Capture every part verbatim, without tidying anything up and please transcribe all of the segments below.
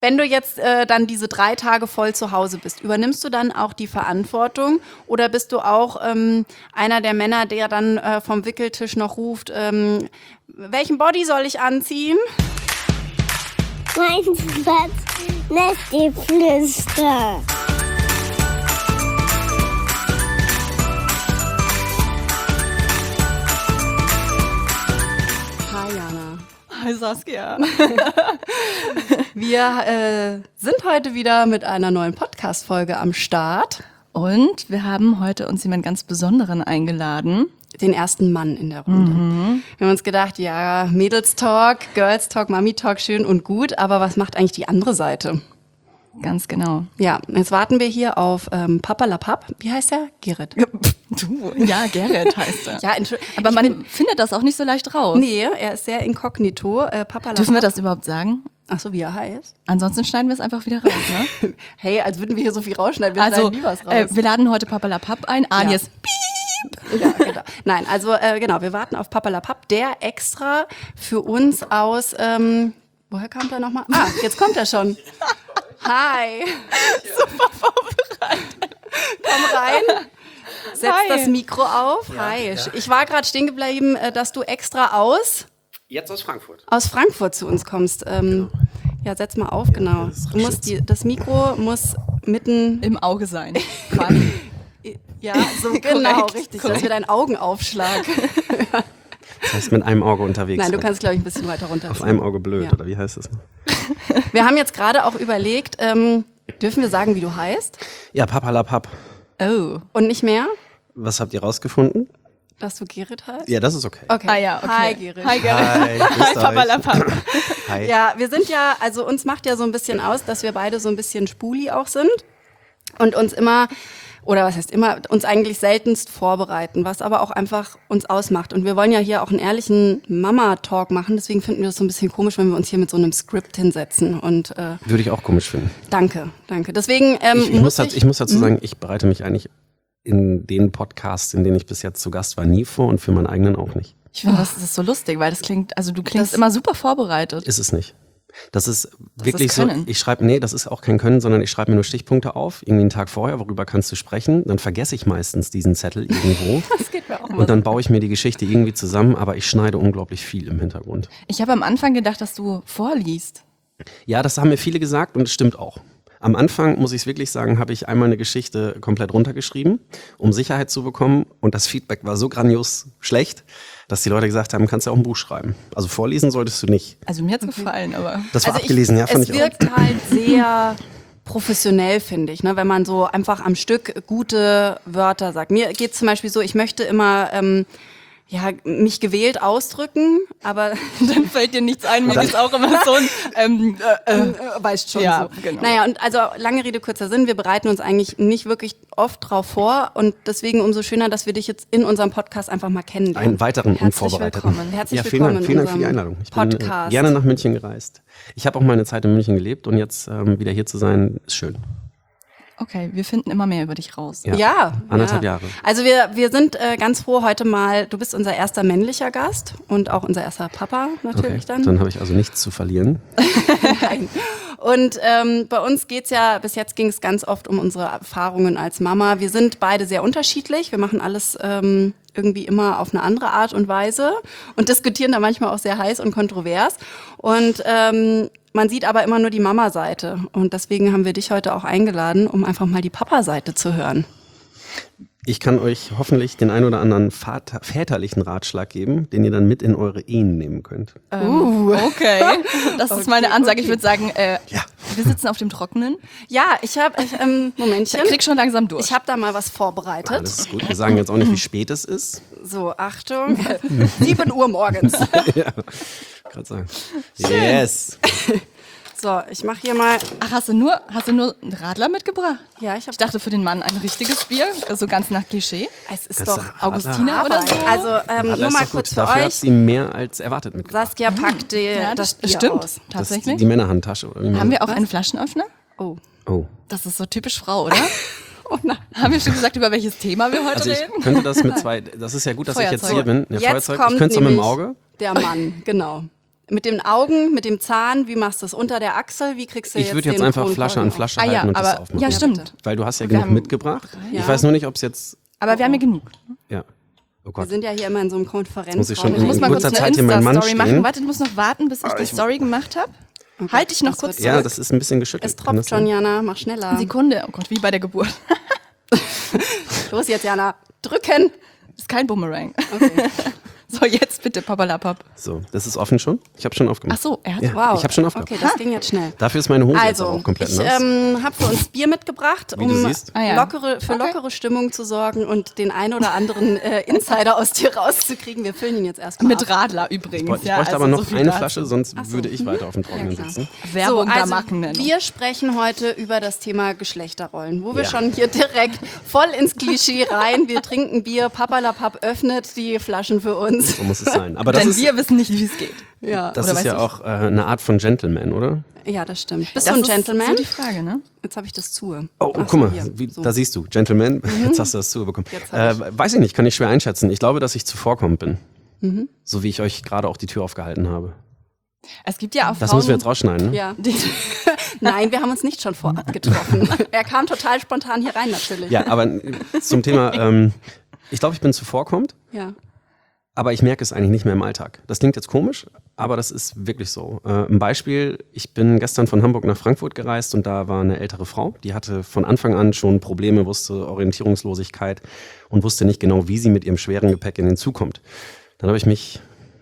Wenn du jetzt äh, dann diese drei Tage voll zu Hause bist, übernimmst du dann auch die Verantwortung oder bist du auch ähm, einer der Männer, der dann äh, vom Wickeltisch noch ruft, ähm, welchen Body soll ich anziehen? Mein Platz, Nestgeflüster. Hi Jana. Hi Saskia. Wir äh, sind heute wieder mit einer neuen Podcast-Folge am Start. Und wir haben heute uns jemand ganz Besonderen eingeladen. Den ersten Mann in der Runde. Mhm. Wir haben uns gedacht, ja, Mädels-Talk, Girls-Talk, Mami-Talk, schön und gut, aber was macht eigentlich die andere Seite? Ganz genau. Ja, jetzt warten wir hier auf ähm, Papalapap. Wie heißt der? Gerrit. Du, ja, Gerrit heißt er. Ja, Entschuldigung. Aber man bin, findet das auch nicht so leicht raus. Nee, er ist sehr inkognito. Äh, Papalapap. Dürfen wir das überhaupt sagen? Ach so, wie er heißt? Ansonsten schneiden wir es einfach wieder raus, ne? Hey, als würden wir hier so viel rausschneiden. Wir also, schneiden nie was raus. Äh, wir laden heute Papalapap ein. Alias ja. Ja, genau. Nein, also äh, genau, wir warten auf Papalapap, der extra für uns aus, ähm, woher kam der nochmal? Ah, jetzt kommt er schon. Hi. Super vorbereitet. Komm rein. Setz Hi. das Mikro auf. Ja, Hi. ja. Ich war gerade stehen geblieben, äh, dass du extra aus Jetzt aus Frankfurt. aus Frankfurt zu uns kommst. Ähm, ja, setz mal auf, genau. das ist Du musst die, das Mikro muss mitten Im Auge sein. Quasi. ja, so genau, Korrekt, richtig, korrekt. dass wir deinen Augenaufschlag. Das heißt, mit einem Auge unterwegs Nein, du sein. kannst glaube ich ein bisschen weiter runter. Auf einem Auge blöd, Ja. oder wie heißt das? Wir haben jetzt gerade auch überlegt, ähm, dürfen wir sagen, wie du heißt? Ja, Papalapap. Oh. Und nicht mehr, Was habt ihr rausgefunden? dass du Gerrit heißt? Ja, das ist okay. Okay. Ah ja, okay. Hi, Gerrit. Hi, Gerrit. Hi, grüßt euch. Papalapap. Hi. Ja, wir sind ja, also uns macht ja so ein bisschen aus, dass wir beide so ein bisschen Spuli auch sind und uns immer, oder was heißt immer, uns eigentlich seltenst vorbereiten, was aber auch einfach uns ausmacht. Und wir wollen ja hier auch einen ehrlichen Mama-Talk machen, deswegen finden wir das so ein bisschen komisch, wenn wir uns hier mit so einem Skript hinsetzen. Und äh, Würde ich auch komisch finden. danke, danke. Deswegen ähm, Ich, ich, muss, muss dazu, ich, ich muss dazu sagen, ich bereite mich eigentlich in den Podcasts, in denen ich bis jetzt zu Gast war, nie vor und für meinen eigenen auch nicht. Ich finde, das ist so lustig, weil das klingt, also du klingst Das- immer super vorbereitet. Ist es nicht. Das ist wirklich ist so, Können. ich schreibe, nee, das ist auch kein Können, sondern ich schreibe mir nur Stichpunkte auf, irgendwie einen Tag vorher, worüber kannst du sprechen, dann vergesse ich meistens diesen Zettel irgendwo das geht mir auch mal und dann baue ich mir die Geschichte irgendwie zusammen, aber ich schneide unglaublich viel im Hintergrund. Ich habe am Anfang gedacht, dass du vorliest. Ja, das haben mir viele gesagt und es stimmt auch. Am Anfang, muss ich es wirklich sagen, habe ich einmal eine Geschichte komplett runtergeschrieben, um Sicherheit zu bekommen. Und das Feedback war so grandios schlecht, dass die Leute gesagt haben, kannst du auch ein Buch schreiben. Also vorlesen solltest du nicht. Also mir hat's gefallen, aber Das war Also abgelesen, ja, fand es ich auch. wirkt halt sehr professionell, finde ich, ne? Wenn man so einfach am Stück gute Wörter sagt. Mir geht zum Beispiel so, ich möchte immer ähm, ja, mich gewählt ausdrücken, aber dann fällt dir nichts ein. Mir ist auch immer so ein, ähm, äh, äh. äh, weißt schon Ja, so. genau. Naja, und also lange Rede, kurzer Sinn, wir bereiten uns eigentlich nicht wirklich oft drauf vor und deswegen umso schöner, dass wir dich jetzt in unserem Podcast einfach mal kennenlernen. Einen weiteren Herzlich unvorbereiteten. willkommen. Herzlich ja, vielen willkommen Dank, vielen in Dank für die unserem Einladung. Ich bin äh, Podcast. gerne nach München gereist. Ich habe auch mal eine Zeit in München gelebt und jetzt ähm, wieder hier zu sein, ist schön. Okay, wir finden immer mehr über dich raus. Ja, Ja, anderthalb ja. Jahre. Also wir, wir sind äh, ganz froh heute mal, du bist unser erster männlicher Gast und auch unser erster Papa natürlich Okay, dann. dann habe ich also nichts zu verlieren. Nein. Und ähm, bei uns geht's ja, bis jetzt ging es ganz oft um unsere Erfahrungen als Mama. Wir sind beide sehr unterschiedlich. Wir machen alles ähm, irgendwie immer auf eine andere Art und Weise und diskutieren da manchmal auch sehr heiß und kontrovers. Und ähm, man sieht aber immer nur die Mama-Seite. Und deswegen haben wir dich heute auch eingeladen, um einfach mal die Papa-Seite zu hören. Ich kann euch hoffentlich den ein oder anderen Vater, väterlichen Ratschlag geben, den ihr dann mit in eure Ehen nehmen könnt. Uh, okay. Das ist meine Ansage. Ich würde sagen, äh, Ja. wir sitzen auf dem Trockenen. Ja, ich habe, ich, ähm, Momentchen. Ich krieg schon langsam durch. Ich habe da mal was vorbereitet. Alles ist gut. Wir sagen jetzt auch nicht, wie spät es ist. So, Achtung. sieben Uhr morgens. Gerade sagen. Yes. So, ich mache hier mal. Ach, hast du nur, hast du nur einen Radler mitgebracht? Ja, ich habe. Ich dachte für den Mann ein richtiges Bier, so ganz nach Klischee. Es ist Das doch ist Augustiner oder so? Also, ähm, Radler nur ist mal doch gut. kurz für Dafür hat euch. sie mehr als erwartet mitgebracht. Saskia packt die, Ja, das das Bier stimmt. aus. Das ist Tatsächlich. die Männerhandtasche. Oder wie man- Haben wir auch einen Flaschenöffner? Oh. Oh. Das ist so typisch Frau, oder? Haben wir schon gesagt, über welches Thema wir heute Also ich reden? könnte das mit zwei, das ist ja gut, dass ich jetzt Feuerzeug. hier bin. Ja, Jetzt Feuerzeug. kommt Ich könnte es auch mit dem nämlich Auge. Der Mann, genau. Mit den Augen, mit dem Zahn, wie machst du das? Unter der Achsel, wie kriegst du Ich jetzt würde jetzt den einfach Kronkorken Flasche an auf? Flasche Ah halten ja, und das aber aufmachen. ja, Ja, stimmt. bitte. Weil du hast ja Wir genug haben mitgebracht. Ja. Ich weiß nur nicht, ob es jetzt, Aber wir haben ja genug. ja, oh Wir Gott. sind ja hier immer in so einem Konferenzraum. muss ich schon Ich in- muss in mal kurz kurzer eine Zeit hier meinen Mann Insta-Story machen. stehen. Warte, ich muss noch warten, bis ich die Story gemacht habe. Halte ich noch das kurz wird- Ja, zurück. das ist ein bisschen geschüttelt. Es Kann das tropft schon, sein? Jana, mach schneller. Sekunde. Oh Gott, wie bei der Geburt. Los jetzt, Jana, drücken. Ist kein Boomerang. Okay. So, jetzt bitte, Papalapap. So, das ist offen schon? Ich habe schon aufgemacht. Ach so, er hat. Ja, Wow. ich habe schon aufgemacht. Okay, das ging jetzt schnell. Dafür ist meine Hose jetzt Also, aber auch komplett ich nass. ähm, habe für uns Bier mitgebracht, Wie um du siehst. Ah, ja. lockere, für Okay. lockere Stimmung zu sorgen und den ein oder anderen äh, Insider aus dir rauszukriegen. Wir füllen ihn jetzt erstmal Mit ab. Radler ich übrigens. bräuchte ja, bräuchte also aber so noch viel eine dazu. Flasche, sonst Ach so. würde ich weiter auf dem Trockenen klar. sitzen. Werbung so, der also Markennennung. wir sprechen heute über das Thema Geschlechterrollen, wo wir Ja. schon hier direkt voll ins Klischee rein. Wir trinken Bier, Papalapap öffnet die Flaschen für uns. So muss es sein. Aber das Denn ist, wir wissen nicht, wie es geht. Ja, das oder ist weiß ja ich? auch äh, eine Art von Gentleman, oder? ja, das stimmt. Bist Das du ein ist Gentleman? so die Frage, ne? Jetzt habe ich das zu. Oh, oh Ach guck so, mal, hier. wie, So. da siehst du, Gentleman, jetzt hast du das zubekommen. Jetzt hab Äh, weiß ich nicht, kann ich schwer einschätzen. Ich glaube, dass ich zuvorkommend bin. Mhm. So wie ich euch gerade auch die Tür aufgehalten habe. Es gibt ja auch Das Frauen, müssen wir jetzt rausschneiden, ne? Ja. die, Nein, wir haben uns nicht schon vorab getroffen. Er kam total spontan hier rein, natürlich. Ja, aber äh, zum Thema, ähm, ich glaube, ich bin zuvorkommend, Ja. aber ich merke es eigentlich nicht mehr im Alltag. Das klingt jetzt komisch, aber das ist wirklich so. Äh, ein Beispiel, ich bin gestern von Hamburg nach Frankfurt gereist und da war eine ältere Frau, die hatte von Anfang an schon Probleme, wusste Orientierungslosigkeit und wusste nicht genau, wie sie mit ihrem schweren Gepäck in den Zug kommt. Dann habe ich mich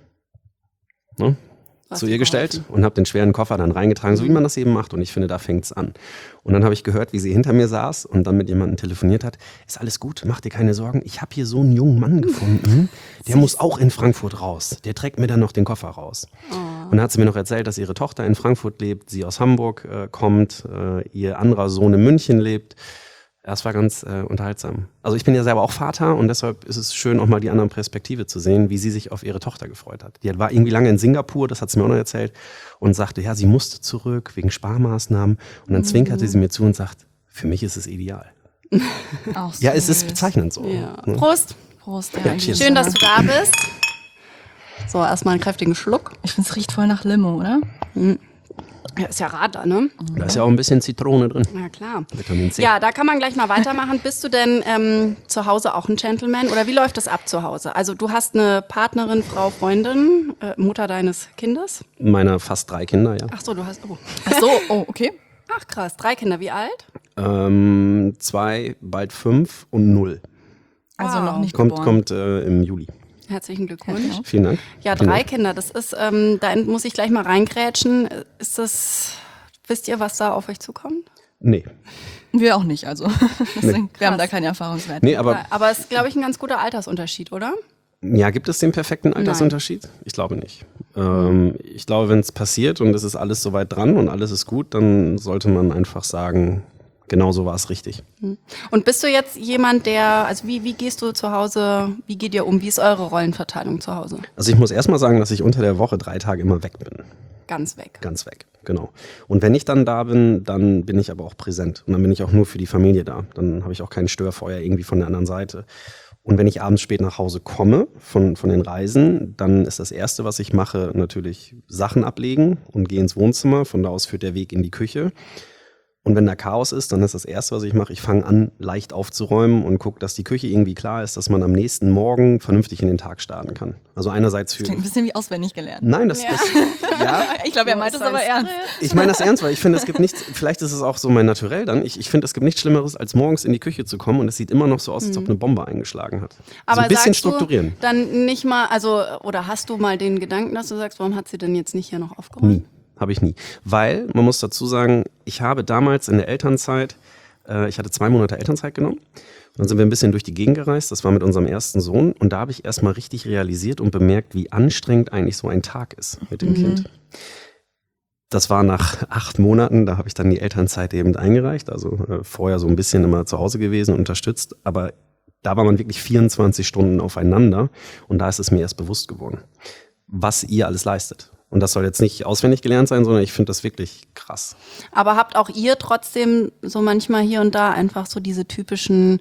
ne, Hast zu du ihr gestellt geholfen? und habe den schweren Koffer dann reingetragen, so wie man das eben macht. Und ich finde, da fängt's an. Und dann habe ich gehört, wie sie hinter mir saß und dann mit jemandem telefoniert hat. Ist alles gut, mach dir keine Sorgen. Ich habe hier so einen jungen Mann gefunden, der muss auch in Frankfurt raus. Der trägt mir dann noch den Koffer raus. Und dann hat sie mir noch erzählt, dass ihre Tochter in Frankfurt lebt, sie aus Hamburg äh, kommt, äh, ihr anderer Sohn in München lebt. Das war ganz äh, unterhaltsam. Also ich bin ja selber auch Vater und deshalb ist es schön, auch mal die andere Perspektive zu sehen, wie sie sich auf ihre Tochter gefreut hat. Die war irgendwie lange in Singapur, das hat sie mir auch noch erzählt, und sagte, ja, sie musste zurück wegen Sparmaßnahmen. Und dann zwinkerte sie mir zu und sagt, für mich ist es ideal. auch Ja, es ist süß. bezeichnend so. Ja. Ne? Prost. Prost, Ja, ja, cheers. Schön, dass du da bist. So, erstmal einen kräftigen Schluck. Ich finde, es riecht voll nach Limo, oder? Ja, ist ja Radler, ne? Da ist ja auch ein bisschen Zitrone drin. Ja, klar. Vitamin C. Ja, da kann man gleich mal weitermachen. Bist du denn ähm, zu Hause auch ein Gentleman oder wie läuft das ab zu Hause? Also du hast eine Partnerin, Frau, Freundin, äh, Mutter deines Kindes. Meiner fast drei Kinder, ja. Ach so, du hast, oh. Ach so, oh, okay. Ach krass, drei Kinder, wie alt? Ähm, zwei, bald fünf und null. Also Wow. noch nicht Kommt, geboren. kommt äh, im Juli. Herzlichen Glückwunsch. Genau. Vielen Dank. Ja, Vielen drei Dank. Kinder, das ist, ähm, da muss ich gleich mal reingrätschen. Ist das, wisst ihr, was da auf euch zukommt? Nee. Wir auch nicht, also. Deswegen, wir haben da Krass. keine Erfahrungswerte. Nee, aber Ja, aber es ist, glaube ich, ein ganz guter Altersunterschied, oder? ja, gibt es den perfekten Altersunterschied? Ich glaube nicht. Ähm, ich glaube, wenn es passiert und es ist alles soweit dran und alles ist gut, dann sollte man einfach sagen, genau so war es richtig. Und bist du jetzt jemand, der, also wie, wie gehst du zu Hause, wie geht ihr um, wie ist eure Rollenverteilung zu Hause? Also ich muss erstmal sagen, dass ich unter der Woche drei Tage immer weg bin. Ganz weg. Ganz weg, genau. Und wenn ich dann da bin, dann bin ich aber auch präsent. Und dann bin ich auch nur für die Familie da. Dann habe ich auch kein Störfeuer irgendwie von der anderen Seite. Und wenn ich abends spät nach Hause komme von, von den Reisen, dann ist das Erste, was ich mache, natürlich Sachen ablegen und gehe ins Wohnzimmer. Von da aus führt der Weg in die Küche. Und wenn da Chaos ist, dann ist das Erste, was ich mache, ich fange an, leicht aufzuräumen und gucke, dass die Küche irgendwie klar ist, dass man am nächsten Morgen vernünftig in den Tag starten kann. Also einerseits für... Klingt ein bisschen wie auswendig gelernt. Nein, das, das ja, Ich glaube, er meint es aber ernst. ich meine das ernst, weil ich finde, es gibt nichts, vielleicht ist es auch so mein Naturell dann, ich, ich finde, es gibt nichts Schlimmeres, als morgens in die Küche zu kommen und es sieht immer noch so aus, als ob eine Bombe eingeschlagen hat. Aber so ein bisschen sagst du strukturieren. dann nicht mal, also, oder hast du mal den Gedanken, dass du sagst, warum hat sie denn jetzt nicht hier noch aufgeräumt? Nie. Habe ich nie. Weil, man muss dazu sagen, ich habe damals in der Elternzeit, äh, ich hatte zwei Monate Elternzeit genommen. Und dann sind wir ein bisschen durch die Gegend gereist. Das war mit unserem ersten Sohn. Und da habe ich erstmal richtig realisiert und bemerkt, wie anstrengend eigentlich so ein Tag ist mit dem Kind. Das war nach acht Monaten, da habe ich dann die Elternzeit eben eingereicht. Also äh, vorher so ein bisschen immer zu Hause gewesen, unterstützt. Aber da war man wirklich vierundzwanzig Stunden aufeinander. Und da ist es mir erst bewusst geworden, was ihr alles leistet. Und das soll jetzt nicht auswendig gelernt sein, sondern ich finde das wirklich krass. Aber habt auch ihr trotzdem so manchmal hier und da einfach so diese typischen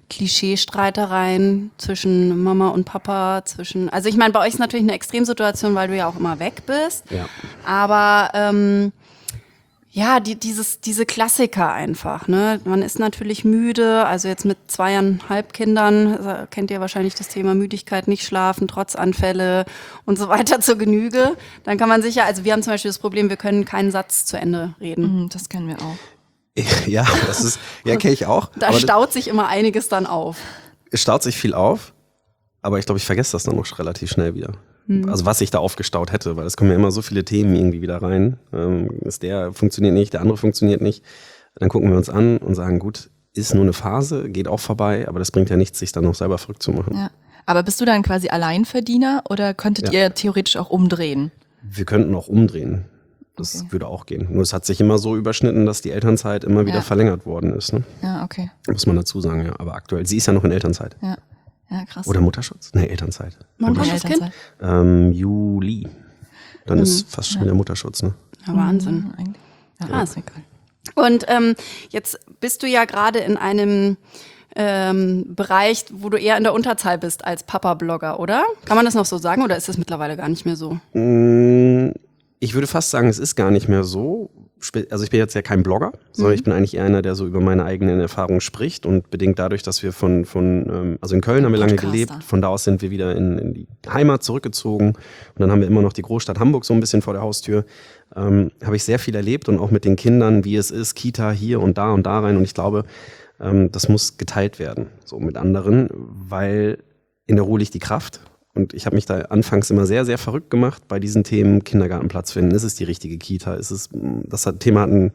Klischeestreitereien zwischen Mama und Papa, zwischen, also ich meine, bei euch ist natürlich eine Extremsituation, weil du ja auch immer weg bist, Ja. aber ähm, ja, die, dieses, diese Klassiker einfach, ne? Man ist natürlich müde, also jetzt mit zweieinhalb Kindern, äh, kennt ihr wahrscheinlich das Thema Müdigkeit, nicht schlafen, Trotzanfälle und so weiter zur Genüge. Dann kann man sicher, also wir haben zum Beispiel das Problem, wir können keinen Satz zu Ende reden. Mhm, das kennen wir auch. Ja, das ist, ja, kenne ich auch. Da aber staut sich immer einiges dann auf. es staut sich viel auf, aber ich glaube, ich vergesse das dann auch relativ schnell wieder. Also was ich da aufgestaut hätte, weil es kommen ja immer so viele Themen irgendwie wieder rein. Ähm, ist der funktioniert nicht, der andere funktioniert nicht. Dann gucken wir uns an und sagen, gut, ist nur eine Phase, geht auch vorbei, aber das bringt ja nichts, sich dann noch selber verrückt zu machen. Ja. Aber bist du dann quasi Alleinverdiener oder könntet Ja. ihr theoretisch auch umdrehen? Wir könnten auch umdrehen. Das Okay. würde auch gehen. Nur es hat sich immer so überschnitten, dass die Elternzeit immer wieder Ja. verlängert worden ist. Ne? Ja, okay. Muss man dazu sagen, ja. Aber aktuell, sie ist ja noch in Elternzeit. Ja, ja krass. Oder Mutterschutz? Nee, Elternzeit. Wann In kommt das Kind? Elternzeit. Ähm, Juli. Dann ist fast schon wieder Mutterschutz, ne? Ja, Wahnsinn. Mhm, eigentlich. Ja, Krass. ist egal. Und ähm, jetzt bist du ja gerade in einem ähm, Bereich, wo du eher in der Unterzahl bist als Papa-Blogger, oder? Kann man das noch so sagen oder ist das mittlerweile gar nicht mehr so? Mm, Ich würde fast sagen, es ist gar nicht mehr so. Spe- Also ich bin jetzt ja kein Blogger, sondern ich bin eigentlich eher einer, der so über meine eigenen Erfahrungen spricht und bedingt dadurch, dass wir von, von ähm, also in Köln haben wir lange Podcaster. gelebt, von da aus sind wir wieder in, in die Heimat zurückgezogen und dann haben wir immer noch die Großstadt Hamburg so ein bisschen vor der Haustür. Ähm, habe ich sehr viel erlebt und auch mit den Kindern, wie es ist, Kita hier und da und da rein und ich glaube, ähm, das muss geteilt werden, so mit anderen, weil in der Ruhe liegt die Kraft. Und ich habe mich da anfangs immer sehr, sehr verrückt gemacht bei diesen Themen Kindergartenplatz finden. Ist es die richtige Kita? Ist es, das hat, Thema hatten,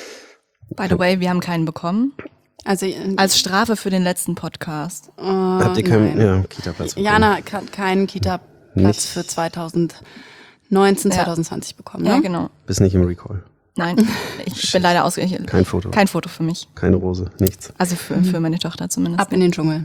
By the way, wir haben keinen bekommen. Also äh, Als Strafe für den letzten Podcast. äh, habt ihr keinen nein. ja, Kita-Platz bekommen? Jana hat keinen Kita-Platz Nicht. für zweitausendneunzehn, Ja. zweitausendzwanzig bekommen, ne? Ja, genau. Bist nicht im Recall. Nein, ich bin leider ausgerechnet. Kein Foto. Kein Foto für mich. Keine Rose, nichts. Also für, für meine Tochter zumindest. Ab in den Dschungel.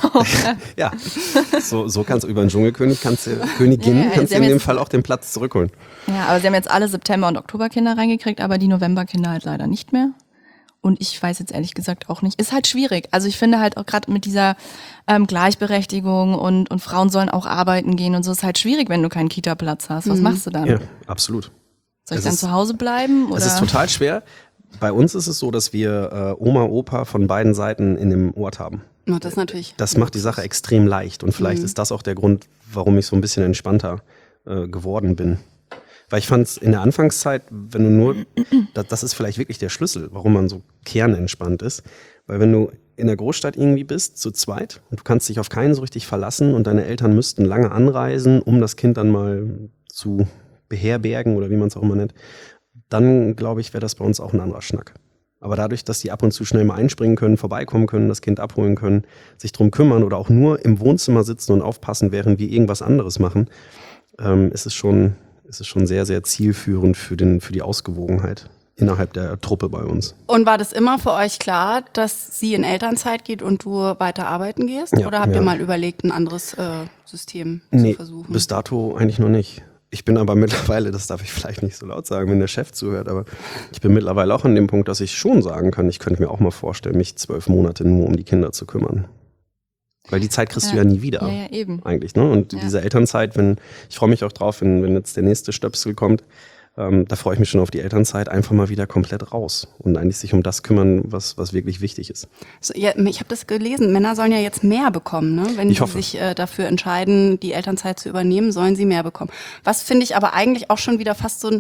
Ja, so, so kannst du über den Dschungelkönig, kannst du, Königin, Ja, ja, kannst sie du in haben dem jetzt- Fall auch den Platz zurückholen. Ja, aber sie haben jetzt alle September- und Oktoberkinder reingekriegt, aber die Novemberkinder halt leider nicht mehr. Und ich weiß jetzt ehrlich gesagt auch nicht. Ist halt schwierig. Also ich finde halt auch gerade mit dieser ähm, Gleichberechtigung und, und Frauen sollen auch arbeiten gehen und so ist halt schwierig, wenn du keinen Kita-Platz hast. Was machst du dann? Ja, absolut. Soll ich Es dann ist- zu Hause bleiben? Oder? Es ist total schwer. Bei uns ist es so, dass wir äh, Oma, Opa von beiden Seiten in dem Ort haben. Und das ist natürlich. Das macht die Sache extrem leicht und Mhm. vielleicht ist das auch der Grund, warum ich so ein bisschen entspannter äh, geworden bin. Weil ich fand es in der Anfangszeit, wenn du nur, das, das ist vielleicht wirklich der Schlüssel, warum man so kernentspannt ist. Weil wenn du in der Großstadt irgendwie bist, zu zweit, und du kannst dich auf keinen so richtig verlassen und deine Eltern müssten lange anreisen, um das Kind dann mal zu beherbergen oder wie man es auch immer nennt, dann glaube ich, wäre das bei uns auch ein anderer Schnack. Aber dadurch, dass die ab und zu schnell mal einspringen können, vorbeikommen können, das Kind abholen können, sich drum kümmern oder auch nur im Wohnzimmer sitzen und aufpassen, während wir irgendwas anderes machen, ähm, ist es schon, ist es schon sehr, sehr zielführend für, den, für die Ausgewogenheit innerhalb der Truppe bei uns. Und war das immer für euch klar, dass sie in Elternzeit geht und du weiter arbeiten gehst? Ja, Oder habt ja. ihr mal überlegt, ein anderes äh, System Nee, zu versuchen? bis dato eigentlich noch nicht. Ich bin aber mittlerweile, das darf ich vielleicht nicht so laut sagen, wenn der Chef zuhört, aber ich bin mittlerweile auch an dem Punkt, dass ich schon sagen kann, ich könnte mir auch mal vorstellen, mich zwölf Monate nur um die Kinder zu kümmern. Weil die Zeit kriegst Ja. du ja nie wieder. Ja, ja, eben. Eigentlich, ne? Und Ja. diese Elternzeit, wenn, ich freue mich auch drauf, wenn, wenn jetzt der nächste Stöpsel kommt, ähm, da freue ich mich schon auf die Elternzeit, einfach mal wieder komplett raus und eigentlich sich um das kümmern, was, was wirklich wichtig ist. So, ja, ich habe das gelesen, Männer sollen ja jetzt mehr bekommen, ne? Wenn Ich sie hoffe. sich äh, dafür entscheiden, die Elternzeit zu übernehmen, sollen sie mehr bekommen. Was finde ich aber eigentlich auch schon wieder fast so ein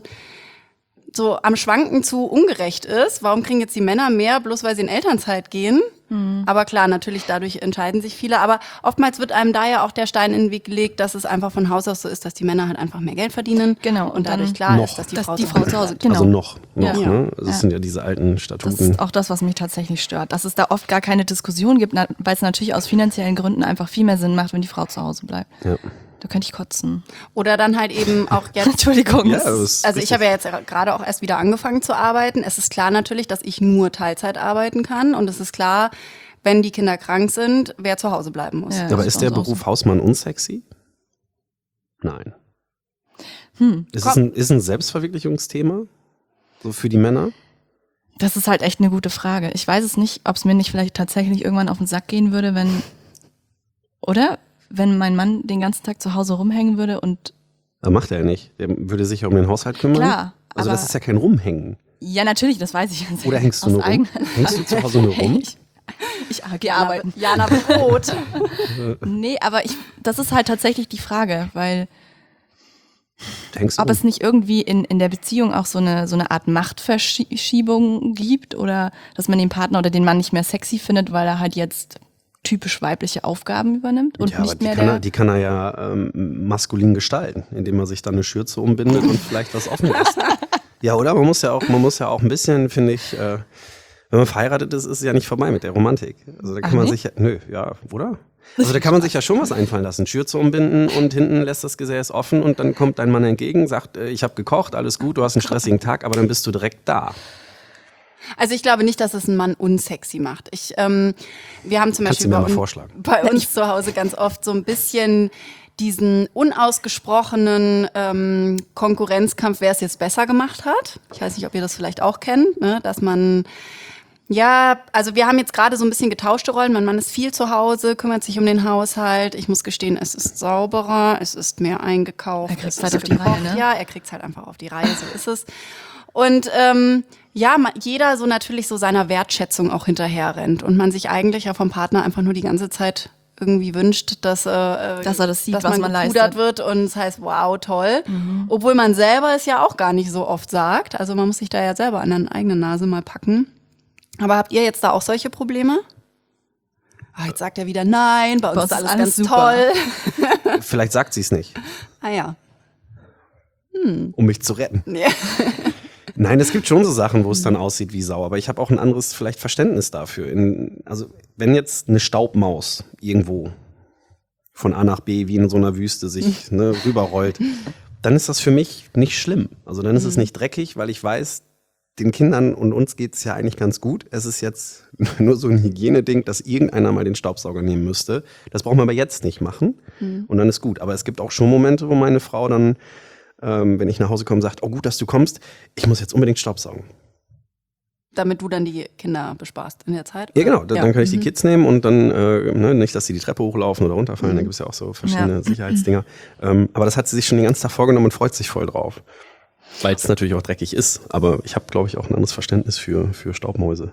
so am Schwanken zu ungerecht ist. Warum kriegen jetzt die Männer mehr, bloß weil sie in Elternzeit gehen? Mhm. Aber klar, natürlich dadurch entscheiden sich viele. Aber oftmals wird einem da ja auch der Stein in den Weg gelegt, dass es einfach von Haus aus so ist, dass die Männer halt einfach mehr Geld verdienen. Genau, Und, und dadurch dann klar noch. ist, dass die dass Frau, die zu Frau Hause zu Hause, bleibt. genau. Also noch, noch, Ja. ne? Also Ja. es sind ja diese alten Das Statuten. ist auch das, was mich tatsächlich stört. Dass es da oft gar keine Diskussion gibt, na- weil es natürlich aus finanziellen Gründen einfach viel mehr Sinn macht, wenn die Frau zu Hause bleibt. Ja. Da könnte ich kotzen. Oder dann halt eben auch jetzt. Entschuldigung. Ja, das- das ist Also ich richtig. habe ja jetzt gerade auch erst wieder angefangen zu arbeiten. Es ist klar natürlich, dass ich nur Teilzeit arbeiten kann. Und es ist klar, wenn die Kinder krank sind, wer zu Hause bleiben muss. Ja. Aber das ist ist der bei uns auch Beruf so. Hausmann unsexy? Nein. Hm. Ist es ein, ist ein Selbstverwirklichungsthema? So für die Männer? Das ist halt echt eine gute Frage. Ich weiß es nicht, ob es mir nicht vielleicht tatsächlich irgendwann auf den Sack gehen würde, wenn, oder? Wenn mein Mann den ganzen Tag zu Hause rumhängen würde und... Das macht er ja nicht. Der würde sich ja um den Haushalt kümmern. Klar. Also aber das ist ja kein Rumhängen. Ja, natürlich, das weiß ich. Oder hängst du nur rum? Hängst du zu Hause nur rum? Ich, ich gehe arbeiten. Jana Brot. Nee, aber ich, das ist halt tatsächlich die Frage, weil Hängst du ob rum? es nicht irgendwie in, in der Beziehung auch so eine, so eine Art Machtverschiebung gibt oder dass man den Partner oder den Mann nicht mehr sexy findet, weil er halt jetzt typisch weibliche Aufgaben übernimmt und ja, aber nicht die mehr kann, der... er, die kann er ja ähm, maskulin gestalten, indem er sich dann eine Schürze umbindet und vielleicht was offen lässt. Ja, oder? Man muss ja auch, man muss ja auch ein bisschen, finde ich, äh, wenn man verheiratet ist, ist es ja nicht vorbei mit der Romantik. Also da kann Ach, man nee? sich ja, nö, ja, oder? Also da kann man sich ja schon was einfallen lassen. Schürze umbinden und hinten lässt das Gesäß offen und dann kommt dein Mann entgegen, sagt, äh, ich habe gekocht, alles gut, du hast einen stressigen Tag, aber dann bist du direkt da. Also ich glaube nicht, dass es einen Mann unsexy macht. Ich, ähm, wir haben zum Kannst Beispiel du mir bei, mal un vorschlagen? bei uns zu Hause ganz oft so ein bisschen diesen unausgesprochenen ähm, Konkurrenzkampf, wer es jetzt besser gemacht hat. Ich weiß nicht, ob ihr das vielleicht auch kennt, ne? Dass man, ja, also wir haben jetzt gerade so ein bisschen getauschte Rollen. Mein Mann ist viel zu Hause, kümmert sich um den Haushalt. Ich muss gestehen, es ist sauberer, es ist mehr eingekauft. Er kriegt's es halt ist auf die Reihe, gekocht. ne? Ja, er kriegt's halt einfach auf die Reihe, so ist es. Und ähm, ja, ma- jeder so natürlich so seiner Wertschätzung auch hinterher rennt und man sich eigentlich ja vom Partner einfach nur die ganze Zeit irgendwie wünscht, dass, äh, Dass er das sieht, dass was man man gepudert leistet. wird und es heißt, wow, toll. Obwohl man selber es ja auch gar nicht so oft sagt. Also man muss sich da ja selber an der eigenen Nase mal packen. Aber habt ihr jetzt da auch solche Probleme? Ah, jetzt sagt er wieder nein, bei uns Bei ist uns alles, ist ganz alles toll. Vielleicht sagt sie es nicht, Ah ja. um mich zu retten. Ja. Nein, es gibt schon so Sachen, wo es dann aussieht wie Sau, aber ich habe auch ein anderes vielleicht Verständnis dafür. In, also wenn jetzt eine Staubmaus irgendwo von A nach B wie in so einer Wüste sich ne, rüberrollt, dann ist das für mich nicht schlimm. Also dann ist es nicht dreckig, weil ich weiß, den Kindern und uns geht's ja eigentlich ganz gut. Es ist jetzt nur so ein Hygieneding, dass irgendeiner mal den Staubsauger nehmen müsste. Das brauchen wir aber jetzt nicht machen und dann ist gut. Aber es gibt auch schon Momente, wo meine Frau dann Ähm, wenn ich nach Hause komme, sagt, oh gut, dass du kommst, ich muss jetzt unbedingt Staubsaugen. Damit du dann die Kinder besparst in der Zeit? Ja oder? genau, dann, dann kann ich die Kids nehmen und dann, äh, ne, nicht, dass sie die Treppe hochlaufen oder runterfallen, da gibt es ja auch so verschiedene Ja. Sicherheitsdinger. Ähm, aber das hat sie sich schon den ganzen Tag vorgenommen und freut sich voll drauf. Weil es natürlich auch dreckig ist, aber ich habe, glaube ich, auch ein anderes Verständnis für, für Staubmäuse.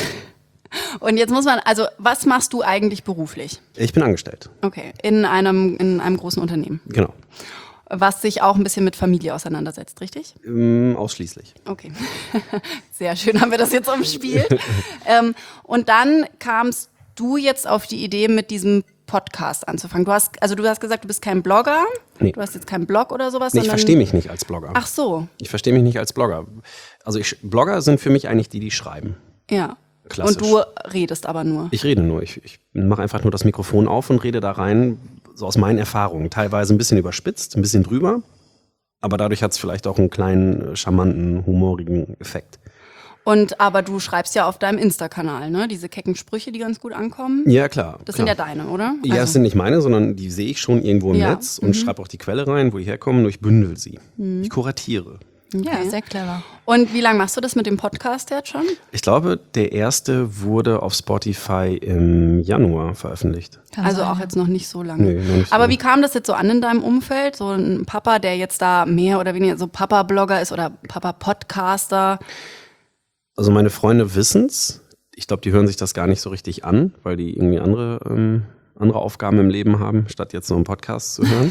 Und jetzt muss man, also was machst du eigentlich beruflich? Ich bin angestellt, Okay, in einem, in einem großen Unternehmen, genau, was sich auch ein bisschen mit Familie auseinandersetzt, richtig? ähm, ausschließlich. Okay, sehr schön haben wir das jetzt umspielt. ähm, und dann kamst du jetzt auf die Idee, mit diesem Podcast anzufangen. Du hast, also du hast gesagt, du bist kein Blogger, Nee. du hast jetzt keinen Blog oder sowas, Nee, ich sondern... verstehe mich nicht als Blogger. Ach so, Ich verstehe mich nicht als Blogger. Also ich, Blogger sind für mich eigentlich die, die schreiben. ja. Klassisch. Und du redest aber nur. Ich rede nur. Ich, ich mache einfach nur das Mikrofon auf und rede da rein, so aus meinen Erfahrungen. Teilweise ein bisschen überspitzt, ein bisschen drüber. Aber dadurch hat es vielleicht auch einen kleinen, charmanten, humorigen Effekt. Und aber du schreibst ja auf deinem Insta-Kanal, ne? Diese kecken Sprüche, die ganz gut ankommen. Ja, klar. Das klar. sind ja deine, oder? Ja, es sind nicht meine, sondern die sehe ich schon irgendwo im Ja. Netz und schreibe auch die Quelle rein, wo die herkommen, nur ich bündel sie. Ich kuratiere. Ja, sehr clever. Und wie lange machst du das mit dem Podcast jetzt schon? Ich glaube, der erste wurde auf Spotify im Januar veröffentlicht. Kann Also sein, auch ja. jetzt noch nicht so lange. Nee, noch nicht so Aber lange. wie kam das jetzt so an in deinem Umfeld? So ein Papa, der jetzt da mehr oder weniger so Papa-Blogger ist oder Papa-Podcaster. Also meine Freunde wissen's. Ich glaube, die hören sich das gar nicht so richtig an, weil die irgendwie andere, ähm, andere Aufgaben im Leben haben, statt jetzt so einen Podcast zu hören.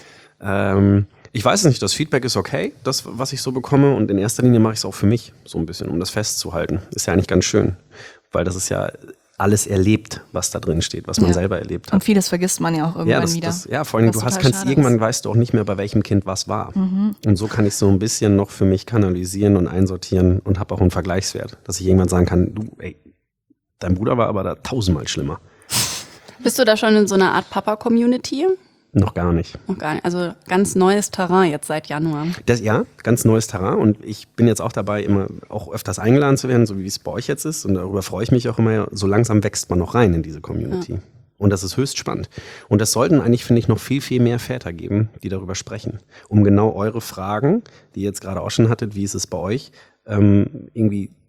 ähm, ich weiß es nicht, das Feedback ist okay, das, was ich so bekomme. Und in erster Linie mache ich es auch für mich, so ein bisschen, um das festzuhalten. Ist ja eigentlich ganz schön, weil das ist ja alles erlebt, was da drin steht, was man Ja. selber erlebt hat. Und vieles vergisst man ja auch irgendwann Ja, das, wieder. das, ja, vor allem, was du hast, total kannst schade irgendwann ist. weißt du auch nicht mehr, bei welchem Kind was war. Und so kann ich so ein bisschen noch für mich kanalisieren und einsortieren und habe auch einen Vergleichswert, dass ich irgendwann sagen kann, du, ey, dein Bruder war aber da tausendmal schlimmer. Bist du da schon in so einer Art Papa-Community? Noch gar nicht. Noch gar nicht. Also ganz neues Terrain jetzt seit Januar. Das, ja, ganz neues Terrain und ich bin jetzt auch dabei, immer auch öfters eingeladen zu werden, so wie es bei euch jetzt ist und darüber freue ich mich auch immer. So langsam wächst man noch rein in diese Community. Ja. Und das ist höchst spannend. Und das sollten eigentlich, finde ich, noch viel, viel mehr Väter geben, die darüber sprechen. Um genau eure Fragen, die ihr jetzt gerade auch schon hattet, wie ist es bei euch, ähm, irgendwie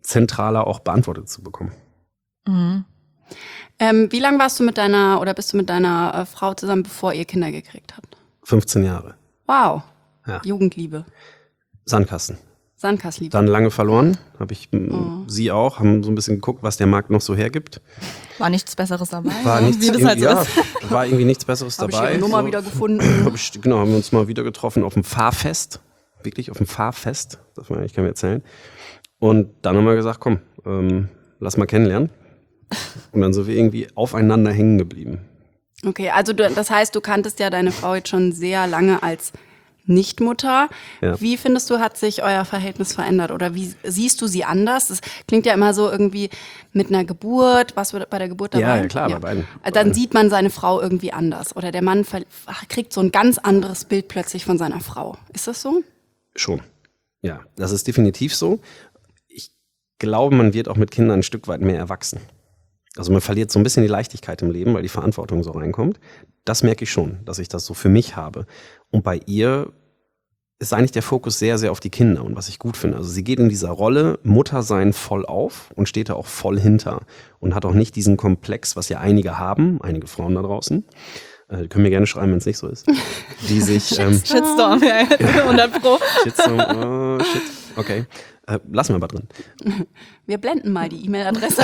zentraler auch beantwortet zu bekommen. Mhm. Ähm, wie lange warst du mit deiner oder bist du mit deiner äh, Frau zusammen, bevor ihr Kinder gekriegt habt? fünfzehn Jahre. Wow. Ja. Jugendliebe. Sandkasten. Sandkastenliebe. Dann lange verloren, habe ich m, Oh. sie auch, haben so ein bisschen geguckt, was der Markt noch so hergibt. War nichts Besseres dabei. War ne? nichts, Wie das halt so ja, ist. war irgendwie nichts Besseres Habe ich dabei. ihre Nummer so. wieder gefunden. Hab ich, genau, haben wir uns mal wieder getroffen auf dem Fahrfest. Wirklich auf dem Fahrfest, das man eigentlich kann mir erzählen. Und dann haben wir gesagt, komm, ähm, lass mal kennenlernen. Und dann sind wir irgendwie aufeinander hängen geblieben. Okay, also du, das heißt, du kanntest ja deine Frau jetzt schon sehr lange als Nichtmutter. Ja. Wie findest du, hat sich euer Verhältnis verändert oder wie siehst du sie anders? Das klingt ja immer so irgendwie mit einer Geburt, was bei der Geburt dabei? Ja, ja, klar, bei beiden. Also dann sieht man seine Frau irgendwie anders oder der Mann ver- kriegt so ein ganz anderes Bild plötzlich von seiner Frau. Ist das so? Schon. Ja, das ist definitiv so. Ich glaube, man wird auch mit Kindern ein Stück weit mehr erwachsen. Also man verliert so ein bisschen die Leichtigkeit im Leben, weil die Verantwortung so reinkommt. Das merke ich schon, dass ich das so für mich habe. Und bei ihr ist eigentlich der Fokus sehr, sehr auf die Kinder und was ich gut finde. Also sie geht in dieser Rolle Muttersein voll auf und steht da auch voll hinter und hat auch nicht diesen Komplex, was ja einige haben, einige Frauen da draußen. Äh, können mir gerne schreiben, wenn es nicht so ist. Die sich ähm, Shitstorm, ja, ja, hundert Pro. Shitstorm, oh, shit, okay. Äh, lassen wir mal drin. Wir blenden mal die E-Mail-Adresse.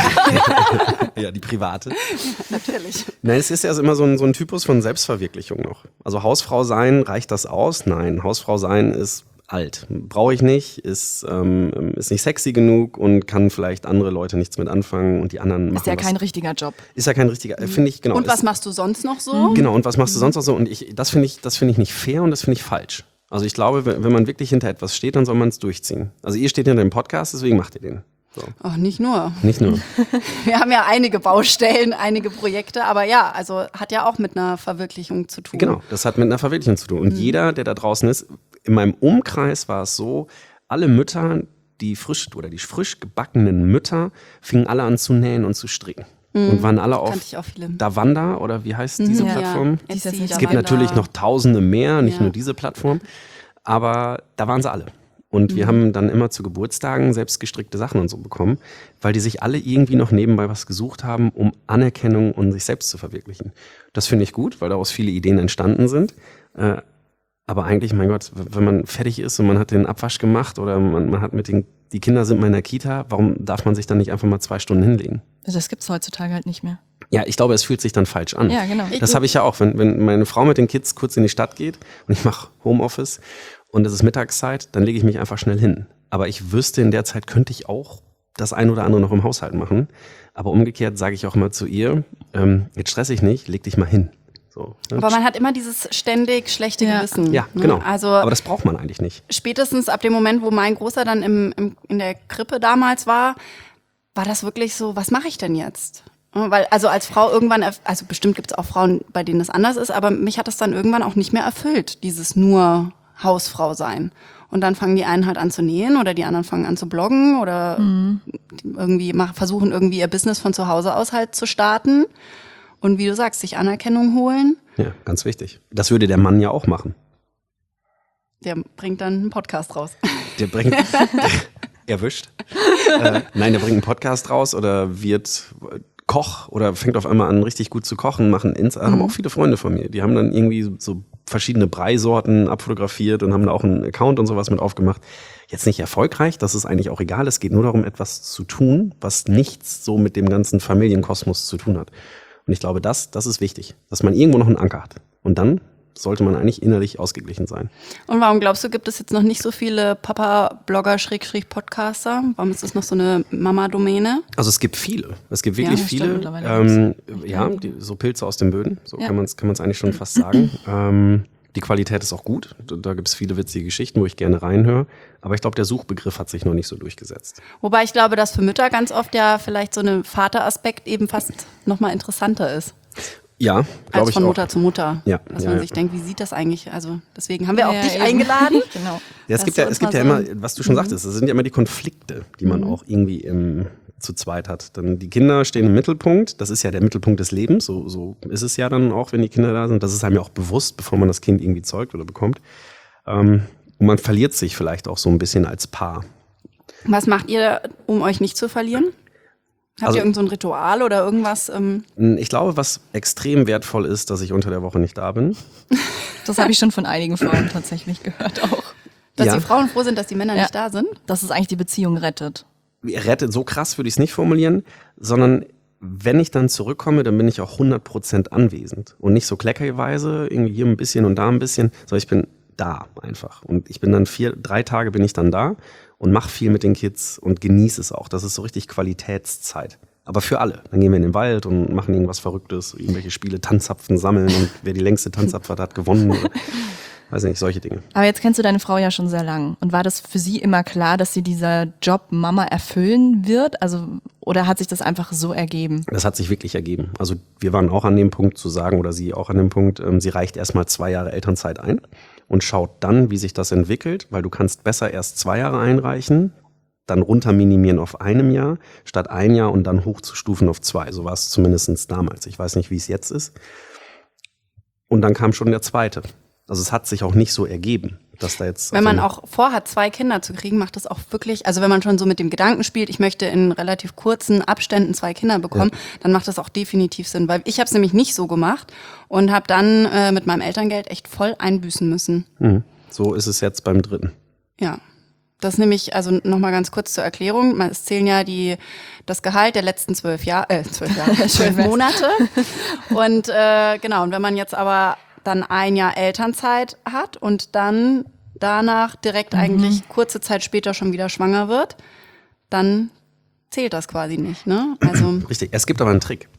Ja, die private. Natürlich. Nein, es ist ja immer so ein, so ein Typus von Selbstverwirklichung noch. Also Hausfrau sein, reicht das aus? Nein, Hausfrau sein ist alt. Brauche ich nicht, ist, ähm, ist nicht sexy genug und kann vielleicht andere Leute nichts mit anfangen und die anderen machen Ist ja was. kein richtiger Job. Ist ja kein richtiger, äh, finde ich, genau. Und was ist, machst du sonst noch so? Genau, und was machst du sonst noch so? Und ich, das finde ich, das finde ich nicht fair und das finde ich falsch. Also ich glaube, wenn wenn man wirklich hinter etwas steht, dann soll man es durchziehen. Also ihr steht hinter dem Podcast, deswegen macht ihr den. So. Ach, nicht nur. Nicht nur. Wir haben ja einige Baustellen, einige Projekte, aber ja, also hat ja auch mit einer Verwirklichung zu tun. Genau, das hat mit einer Verwirklichung zu tun. Und jeder, der da draußen ist, in meinem Umkreis war es so, alle Mütter, die frisch oder die frisch gebackenen Mütter, fingen alle an zu nähen und zu stricken. Und waren alle auf Kannte ich auch viele. Davanda oder wie heißt diese Ja. Plattform? Die ist jetzt Etsy, nicht Es gibt Davanda. natürlich noch tausende mehr, nicht Ja. nur diese Plattform. Aber da waren sie alle. Und wir haben dann immer zu Geburtstagen selbst gestrickte Sachen und so bekommen, weil die sich alle irgendwie noch nebenbei was gesucht haben, um Anerkennung und sich selbst zu verwirklichen. Das finde ich gut, weil daraus viele Ideen entstanden sind. Äh, aber eigentlich, mein Gott, wenn man fertig ist und man hat den Abwasch gemacht oder man, man hat mit den, die Kinder sind mal in der Kita, warum darf man sich dann nicht einfach mal zwei Stunden hinlegen? Also das gibt's heutzutage halt nicht mehr. Ja, ich glaube, es fühlt sich dann falsch an. Ja, genau. Das habe ich ja auch, wenn, wenn meine Frau mit den Kids kurz in die Stadt geht und ich mache Homeoffice und es ist Mittagszeit, dann lege ich mich einfach schnell hin. Aber ich wüsste, in der Zeit könnte ich auch das ein oder andere noch im Haushalt machen. Aber umgekehrt sage ich auch immer zu ihr, ähm, jetzt stress ich nicht, leg dich mal hin. So, ne? Aber man hat immer dieses ständig schlechte Ja. Gewissen. Ja, ne? genau. Also Aber das braucht man eigentlich nicht. spätestens ab dem Moment, wo mein Großer dann im, im, in der Krippe damals war, war das wirklich so, was mache ich denn jetzt? Weil, also als Frau irgendwann, erf- also bestimmt gibt es auch Frauen, bei denen das anders ist, aber mich hat das dann irgendwann auch nicht mehr erfüllt, dieses nur Hausfrau sein. Und dann fangen die einen halt an zu nähen oder die anderen fangen an zu bloggen oder irgendwie mach, versuchen irgendwie ihr Business von zu Hause aus halt zu starten. Und wie du sagst, sich Anerkennung holen. Ja, ganz wichtig. Das würde der Mann ja auch machen. Der bringt dann einen Podcast raus. Der bringt, erwischt. Äh, nein, der bringt einen Podcast raus oder wird Koch oder fängt auf einmal an, richtig gut zu kochen, machen ins, mhm. haben auch viele Freunde von mir. Die haben dann irgendwie so verschiedene Breisorten abfotografiert und haben da auch einen Account und sowas mit aufgemacht. Jetzt nicht erfolgreich, das ist eigentlich auch egal. Es geht nur darum, etwas zu tun, was nichts so mit dem ganzen Familienkosmos zu tun hat. Und ich glaube, das, das ist wichtig, dass man irgendwo noch einen Anker hat. Und dann sollte man eigentlich innerlich ausgeglichen sein. Und warum glaubst du, gibt es jetzt noch nicht so viele Papa-Blogger, Schrägstrich Podcaster? Warum ist das noch so eine Mama-Domäne? Also es gibt viele. Es gibt wirklich Ja, das stimmt viele. mittlerweile. Ähm, ja, die, so Pilze aus den Böden, so Ja. kann man es kann man's eigentlich schon fast sagen. ähm, die Qualität ist auch gut. Da, da gibt es viele witzige Geschichten, wo ich gerne reinhöre. Aber ich glaube, der Suchbegriff hat sich noch nicht so durchgesetzt. Wobei ich glaube, dass für Mütter ganz oft ja vielleicht so ein Vateraspekt eben fast nochmal interessanter ist. Ja, Als glaube ich von auch. Mutter zu Mutter. Ja, Dass ja, man ja. sich denkt, wie sieht das eigentlich? Also deswegen haben wir auch Ja, dich eben. eingeladen. Genau. Ja, es dass gibt du ja, uns es gibt mal ja so- immer, was du schon sagtest, es sind ja immer die Konflikte, die man auch irgendwie im, zu zweit hat. Dann die Kinder stehen im Mittelpunkt, das ist ja der Mittelpunkt des Lebens, so, so ist es ja dann auch, wenn die Kinder da sind. Das ist einem ja auch bewusst, bevor man das Kind irgendwie zeugt oder bekommt. Ähm, und man verliert sich vielleicht auch so ein bisschen als Paar. Was macht ihr, um euch nicht zu verlieren? Habt Also- ihr irgend so ein Ritual oder irgendwas? Ähm, Ich glaube, was extrem wertvoll ist, dass ich unter der Woche nicht da bin. Das habe ich schon von einigen Frauen tatsächlich gehört auch. dass Ja. die Frauen froh sind, dass die Männer Ja. nicht da sind? Dass es eigentlich die Beziehung rettet. Rettet, so krass würde ich es nicht formulieren, sondern wenn ich dann zurückkomme, dann bin ich auch hundert Prozent anwesend. Und nicht so kleckerweise, irgendwie hier ein bisschen und da ein bisschen, sondern ich bin da einfach. Und ich bin dann vier, drei Tage bin ich dann da und mache viel mit den Kids und genieße es auch. Das ist so richtig Qualitätszeit. Aber für alle. Dann gehen wir in den Wald und machen irgendwas Verrücktes, irgendwelche Spiele, Tanzzapfen sammeln und wer die längste Tanzzapfe hat, hat gewonnen. Oder, weiß nicht, solche Dinge. Aber jetzt kennst du deine Frau ja schon sehr lang. Und war das für sie immer klar, dass sie dieser Job Mama erfüllen wird? Also, oder hat sich das einfach so ergeben? Das hat sich wirklich ergeben. Also wir waren auch an dem Punkt zu sagen, oder sie auch an dem Punkt, ähm, sie reicht erstmal zwei Jahre Elternzeit ein und schaut dann, wie sich das entwickelt, weil du kannst besser erst zwei Jahre einreichen, dann runter minimieren auf einem Jahr, statt ein Jahr und dann hochzustufen auf zwei. So war es zumindest damals. Ich weiß nicht, wie es jetzt ist. Und dann kam schon der zweite. Also es hat sich auch nicht so ergeben, dass da jetzt... Wenn man also- auch vorhat, zwei Kinder zu kriegen, macht das auch wirklich, also wenn man schon so mit dem Gedanken spielt, ich möchte in relativ kurzen Abständen zwei Kinder bekommen, dann macht das auch definitiv Sinn. Weil ich habe es nämlich nicht so gemacht und habe dann äh, mit meinem Elterngeld echt voll einbüßen müssen. Mhm. So ist es jetzt beim dritten. Ja. Das nämlich, also nochmal ganz kurz zur Erklärung, man- es zählen ja die, das Gehalt der letzten zwölf Jahre, äh, zwölf Jahre, zwölf Monate. Und äh, genau, und wenn man jetzt aber dann ein Jahr Elternzeit hat und dann danach direkt eigentlich kurze Zeit später schon wieder schwanger wird, dann zählt das quasi nicht, ne? Also Richtig. Es gibt aber einen Trick.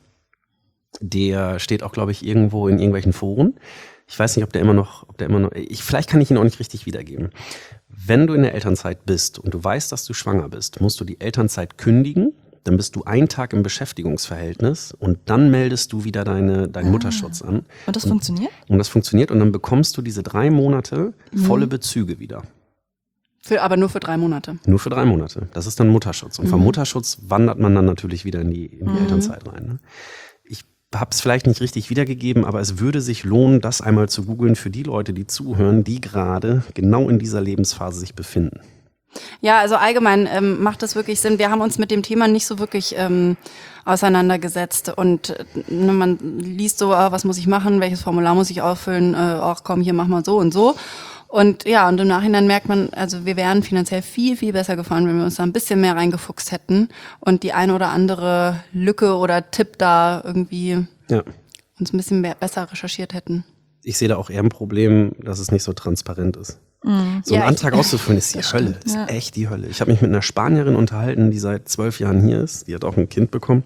Der steht auch, glaube ich, irgendwo in irgendwelchen Foren. Ich weiß nicht, ob der immer noch, ob der immer noch, ich, vielleicht kann ich ihn auch nicht richtig wiedergeben. Wenn du in der Elternzeit bist und du weißt, dass du schwanger bist, musst du die Elternzeit kündigen. Dann bist du einen Tag im Beschäftigungsverhältnis und dann meldest du wieder deine, deinen Mutterschutz an. Und das funktioniert? Und das funktioniert und dann bekommst du diese drei Monate volle Bezüge wieder. für, aber nur für drei Monate. Nur für drei Monate. Das ist dann Mutterschutz. Und vom Mutterschutz wandert man dann natürlich wieder in die, in die Elternzeit rein. Ne? Ich habe es vielleicht nicht richtig wiedergegeben, aber es würde sich lohnen, das einmal zu googeln für die Leute, die zuhören, die gerade genau in dieser Lebensphase sich befinden. Ja, also allgemein ähm, macht das wirklich Sinn. Wir haben uns mit dem Thema nicht so wirklich ähm, auseinandergesetzt und äh, ne, man liest so, ah, was muss ich machen, welches Formular muss ich ausfüllen, äh, ach komm, hier mach mal so und so. Und ja, und im Nachhinein merkt man, also wir wären finanziell viel, viel besser gefahren, wenn wir uns da ein bisschen mehr reingefuchst hätten und die eine oder andere Lücke oder Tipp da irgendwie Ja. uns ein bisschen mehr, besser recherchiert hätten. Ich sehe da auch eher ein Problem, dass es nicht so transparent ist. So einen Ja, Antrag ich- auszufüllen ist die Hölle, ist echt die Hölle. Ich habe mich mit einer Spanierin unterhalten, die seit zwölf Jahren hier ist. Die hat auch ein Kind bekommen.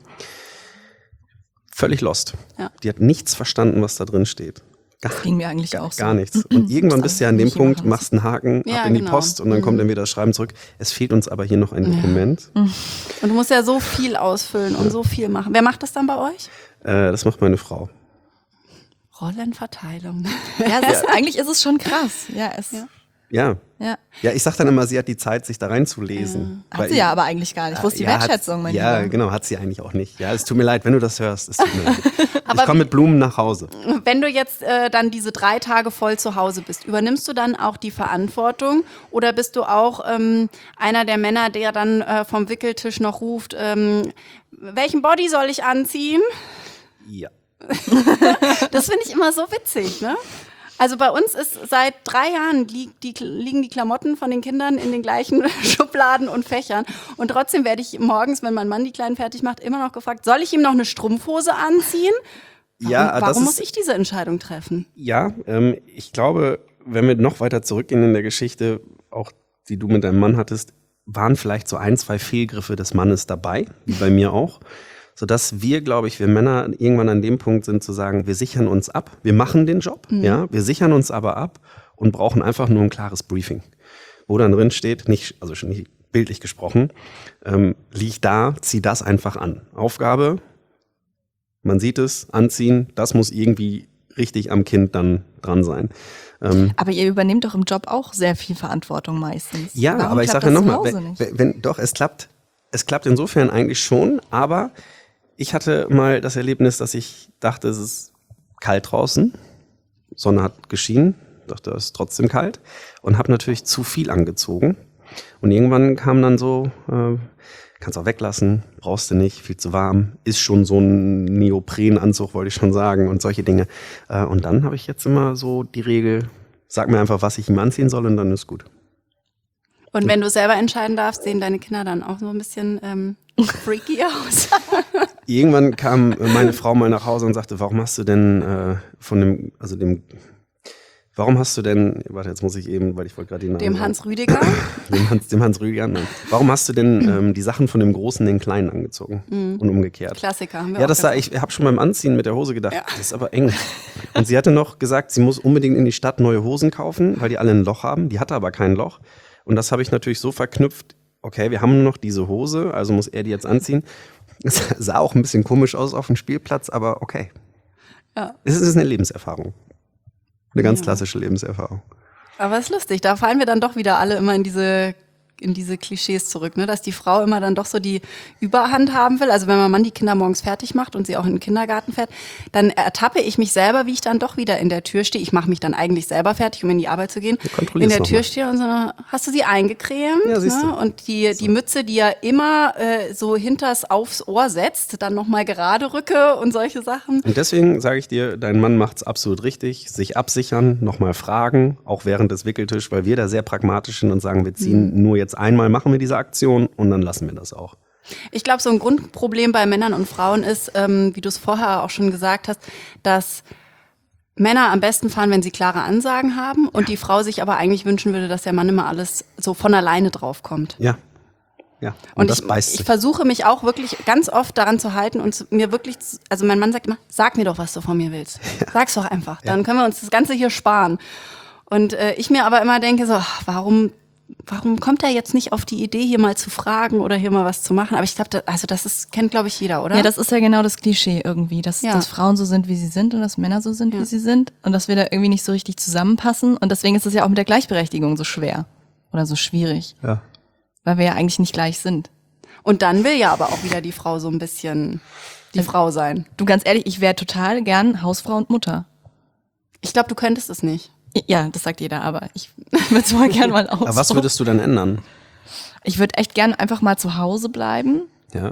Völlig lost. Ja. Die hat nichts verstanden, was da drin steht. Gar, Ging mir eigentlich auch so. gar nichts. Und irgendwann bist du ja an dem nicht Punkt, machen. machst einen Haken Ja, ab in die genau. Post und dann kommt entweder das Schreiben zurück. Es fehlt uns aber hier noch ein Dokument. Und du musst ja so viel ausfüllen und so viel machen. Wer macht das dann bei euch? Äh, das macht meine Frau. Rollenverteilung. Ja, es ist, eigentlich ist es schon krass. Ja, es, ja. Ja. ja. Ja, ich sag dann immer, sie hat die Zeit, sich da reinzulesen. Hat Weil sie ich- ja aber eigentlich gar nicht. Wo ist die Ja, hat- Wertschätzung, mein Ja, Lieber? genau, hat sie eigentlich auch nicht. Ja, es tut mir leid, wenn du das hörst. Es tut mir leid. Aber ich komme mit Blumen nach Hause. wenn du jetzt äh, dann diese drei Tage voll zu Hause bist, übernimmst du dann auch die Verantwortung oder bist du auch ähm, einer der Männer, der dann äh, vom Wickeltisch noch ruft, ähm, welchen Body soll ich anziehen? Ja. Das finde ich immer so witzig, ne? Also bei uns ist seit drei Jahren lieg, die, liegen die Klamotten von den Kindern in den gleichen Schubladen und Fächern. Und trotzdem werde ich morgens, wenn mein Mann die Kleinen fertig macht, immer noch gefragt, soll ich ihm noch eine Strumpfhose anziehen? Warum, Ja, das warum ist- muss ich diese Entscheidung treffen? Ja, ähm, ich glaube, wenn wir noch weiter zurückgehen in der Geschichte, auch die du mit deinem Mann hattest, waren vielleicht so ein, zwei Fehlgriffe des Mannes dabei, wie bei mir auch. Sodass wir, glaube ich, wir Männer irgendwann an dem Punkt sind zu sagen, wir sichern uns ab, wir machen den Job, ja, wir sichern uns aber ab und brauchen einfach nur ein klares Briefing. Wo dann drin steht, nicht, also schon nicht bildlich gesprochen, ähm, lieg da, zieh das einfach an. Aufgabe, man sieht es, anziehen, das muss irgendwie richtig am Kind dann dran sein. Ähm, Aber ihr übernehmt doch im Job auch sehr viel Verantwortung meistens. ja, Warum aber ich klappt sage ja das zu nochmal, Hause wenn, nicht? wenn, doch, es klappt, es klappt insofern eigentlich schon, aber ich hatte mal das Erlebnis, dass ich dachte, es ist kalt draußen, Sonne hat geschienen, dachte, es ist trotzdem kalt und habe natürlich zu viel angezogen Und irgendwann kam dann so, äh, kannst auch weglassen, brauchst du nicht, viel zu warm, ist schon so ein Neoprenanzug, wollte ich schon sagen, und solche Dinge. Äh, und dann habe ich jetzt immer so die Regel, sag mir einfach, was ich ihm anziehen soll und dann ist gut. Und wenn du selber entscheiden darfst, sehen deine Kinder dann auch so ein bisschen ähm, freaky aus? Irgendwann kam meine Frau mal nach Hause und sagte, warum hast du denn äh, von dem, also dem, warum hast du denn, warte, jetzt muss ich eben, weil ich wollte gerade den Namen Dem sagen. Hans Rüdiger? Dem Hans, dem Hans Rüdiger, nein. Warum hast du denn ähm, die Sachen von dem Großen den Kleinen angezogen Mhm. und umgekehrt? Klassiker. Haben wir Ja, auch das sah, gesagt. ich habe schon beim Anziehen mit der Hose gedacht, Ja. das ist aber eng. Und sie hatte noch gesagt, sie muss unbedingt in die Stadt neue Hosen kaufen, weil die alle ein Loch haben. Die hatte aber kein Loch. Und das habe ich natürlich so verknüpft, okay, wir haben nur noch diese Hose, also muss er die jetzt anziehen. Es sah auch ein bisschen komisch aus auf dem Spielplatz, aber okay. Ja. Es ist eine Lebenserfahrung. Eine ganz Ja. klassische Lebenserfahrung. Aber es ist lustig, da fallen wir dann doch wieder alle immer in diese in diese Klischees zurück, ne? Dass die Frau immer dann doch so die Überhand haben will. Also wenn mein Mann die Kinder morgens fertig macht und sie auch in den Kindergarten fährt, dann ertappe ich mich selber, wie ich dann doch wieder in der Tür stehe. Ich mache mich dann eigentlich selber fertig, um in die Arbeit zu gehen. Du kontrollierst In der noch Tür mal. stehe und so, hast du sie eingecremt? Ja, siehst du. Ne? Und die, die Mütze, die ja immer äh, so hinters aufs Ohr setzt, dann nochmal gerade rücke und solche Sachen. Und deswegen sage ich dir, dein Mann macht's absolut richtig. Sich absichern, nochmal fragen, auch während des Wickeltisch, weil wir da sehr pragmatisch sind und sagen, wir ziehen Mhm. nur jetzt einmal, machen wir diese Aktion und dann lassen wir das auch. Ich glaube, so ein Grundproblem bei Männern und Frauen ist, ähm, wie du es vorher auch schon gesagt hast, dass Männer am besten fahren, wenn sie klare Ansagen haben und die Frau sich aber eigentlich wünschen würde, dass der Mann immer alles so von alleine draufkommt. Ja. Ja. Und, Und das ich, beißt ich sich. versuche mich auch wirklich ganz oft daran zu halten und zu- mir wirklich, zu- also mein Mann sagt immer, sag mir doch, was du von mir willst. Sag's doch einfach, dann können wir uns das Ganze hier sparen. Und äh, ich mir aber immer denke so, ach, warum Warum kommt er jetzt nicht auf die Idee, hier mal zu fragen oder hier mal was zu machen? Aber ich glaube, da, also das ist, kennt, glaube ich, jeder, oder? Ja, das ist ja genau das Klischee irgendwie, dass, Ja. dass Frauen so sind, wie sie sind und dass Männer so sind, Ja. wie sie sind und dass wir da irgendwie nicht so richtig zusammenpassen und deswegen ist es ja auch mit der Gleichberechtigung so schwer oder so schwierig, Ja. weil wir ja eigentlich nicht gleich sind. Und dann will ja aber auch wieder die Frau so ein bisschen die Frau sein. Du, ganz ehrlich, ich wäre total gern Hausfrau und Mutter. Ich glaube, du könntest es nicht. Ja, das sagt jeder, aber ich würde es mal gern mal aus. Aber was würdest du dann ändern? Ich würde echt gern einfach mal zu Hause bleiben Ja.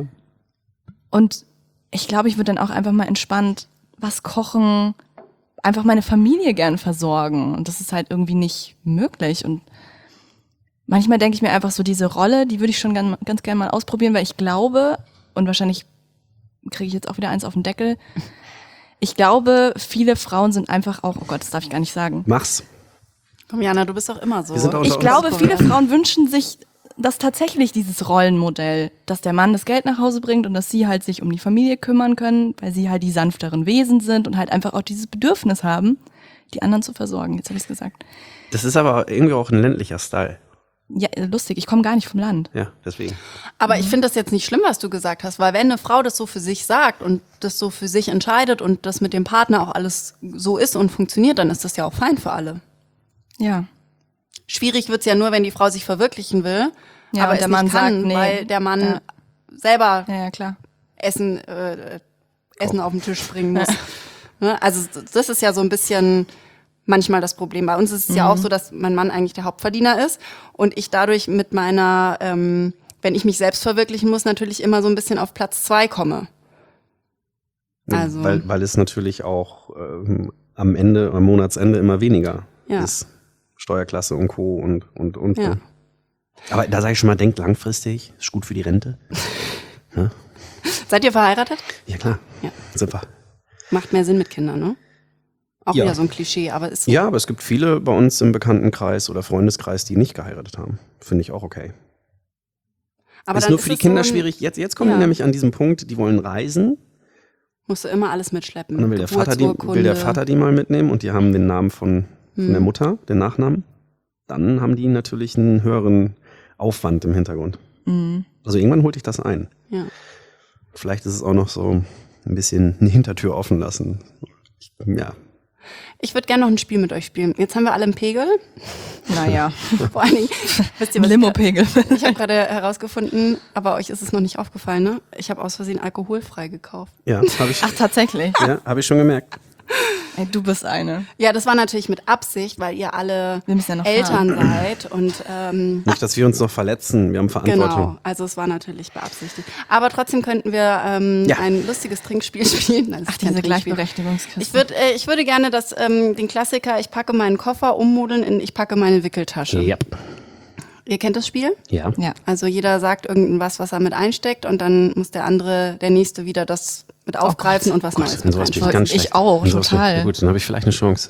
und ich glaube, ich würde dann auch einfach mal entspannt was kochen, einfach meine Familie gern versorgen und das ist halt irgendwie nicht möglich und manchmal denke ich mir einfach so, diese Rolle, die würde ich schon gern, ganz gerne mal ausprobieren, weil ich glaube, und wahrscheinlich kriege ich jetzt auch wieder eins auf den Deckel, ich glaube, viele Frauen sind einfach auch, oh Gott, das darf ich gar nicht sagen. Mach's. Komm, Jana, du bist doch immer so. Wir sind auch- Ich uns. glaube, viele Frauen wünschen sich das tatsächlich, dieses Rollenmodell, dass der Mann das Geld nach Hause bringt und dass sie halt sich um die Familie kümmern können, weil sie halt die sanfteren Wesen sind und halt einfach auch dieses Bedürfnis haben, die anderen zu versorgen. Jetzt habe ich es gesagt. Das ist aber irgendwie auch ein ländlicher Style. Ja, lustig, ich komme gar nicht vom Land. Ja, deswegen. Aber ich finde das jetzt nicht schlimm, was du gesagt hast, weil wenn eine Frau das so für sich sagt und das so für sich entscheidet und das mit dem Partner auch alles so ist und funktioniert, dann ist das ja auch fein für alle. Ja. Schwierig wird's ja nur, wenn die Frau sich verwirklichen will, Ja, aber und es der nicht Mann kann, sagt, nee. weil der Mann Ja. selber Ja, ja, klar. Essen, äh, Essen auf den Tisch bringen muss. Ne? Also das ist ja so ein bisschen manchmal das Problem. Bei uns ist es ja auch so, dass mein Mann eigentlich der Hauptverdiener ist und ich dadurch mit meiner, ähm, wenn ich mich selbst verwirklichen muss, natürlich immer so ein bisschen auf Platz zwei komme. Also- Weil, weil es natürlich auch ähm, am Ende, am Monatsende immer weniger Ja. ist. Steuerklasse und Co. und, und, und. Ja. Aber da sage ich schon mal, denkt langfristig, ist gut für die Rente. Seid ihr verheiratet? Ja, klar. Ja. Super. Macht mehr Sinn mit Kindern, ne? Auch Ja. wieder so ein Klischee, aber ist so. Ja, aber es gibt viele bei uns im Bekanntenkreis oder Freundeskreis, die nicht geheiratet haben. Finde ich auch okay. aber ist dann nur für die es Kinder so ein, schwierig. Jetzt, jetzt kommen Ja. wir nämlich an diesen Punkt, die wollen reisen. Musst du immer alles mitschleppen. Und dann will der, Vater die, Geburtsurkunde. will der Vater die mal mitnehmen und die haben den Namen von, von der Hm. Mutter, den Nachnamen. Dann haben die natürlich einen höheren Aufwand im Hintergrund. Mhm. Also irgendwann holt dich das ein. Ja. Vielleicht ist es auch noch so ein bisschen eine Hintertür offen lassen. Ich, ja. Ich würde gerne noch ein Spiel mit euch spielen. Jetzt haben wir alle einen Pegel. Naja, Vor allen Dingen, wisst ihr, was ich Limo-Pegel. Ich habe gerade herausgefunden, aber euch ist es noch nicht aufgefallen, ne? Ich habe aus Versehen alkoholfrei gekauft. Ja, habe ich, Ach, tatsächlich. ja, hab ich schon gemerkt. Ey, du bist eine. Ja, das war natürlich mit Absicht, weil ihr alle Wir müssen ja noch Eltern fahren. seid. Und ähm, Nicht, dass wir uns noch verletzen, wir haben Verantwortung. genau, also es war natürlich beabsichtigt. Aber trotzdem könnten wir ähm, Ja. ein lustiges Trinkspiel spielen. Nein, das Ach, ist kein diese Trinkspiel. Gleichberechtigungskiste. Ich, würd, äh, ich würde gerne das, ähm, den Klassiker, ich packe meinen Koffer ummodeln in ich packe meine Wickeltasche. Ja. Ihr kennt das Spiel? Ja. Ja. Also jeder sagt irgendwas, was er mit einsteckt und dann muss der andere, der Nächste wieder das mit aufgreifen und was Neues In mit sowas bin ich reinschmeißen. ganz Ich schlecht. auch, In sowas bin ich- total. Gut, dann habe ich vielleicht eine Chance.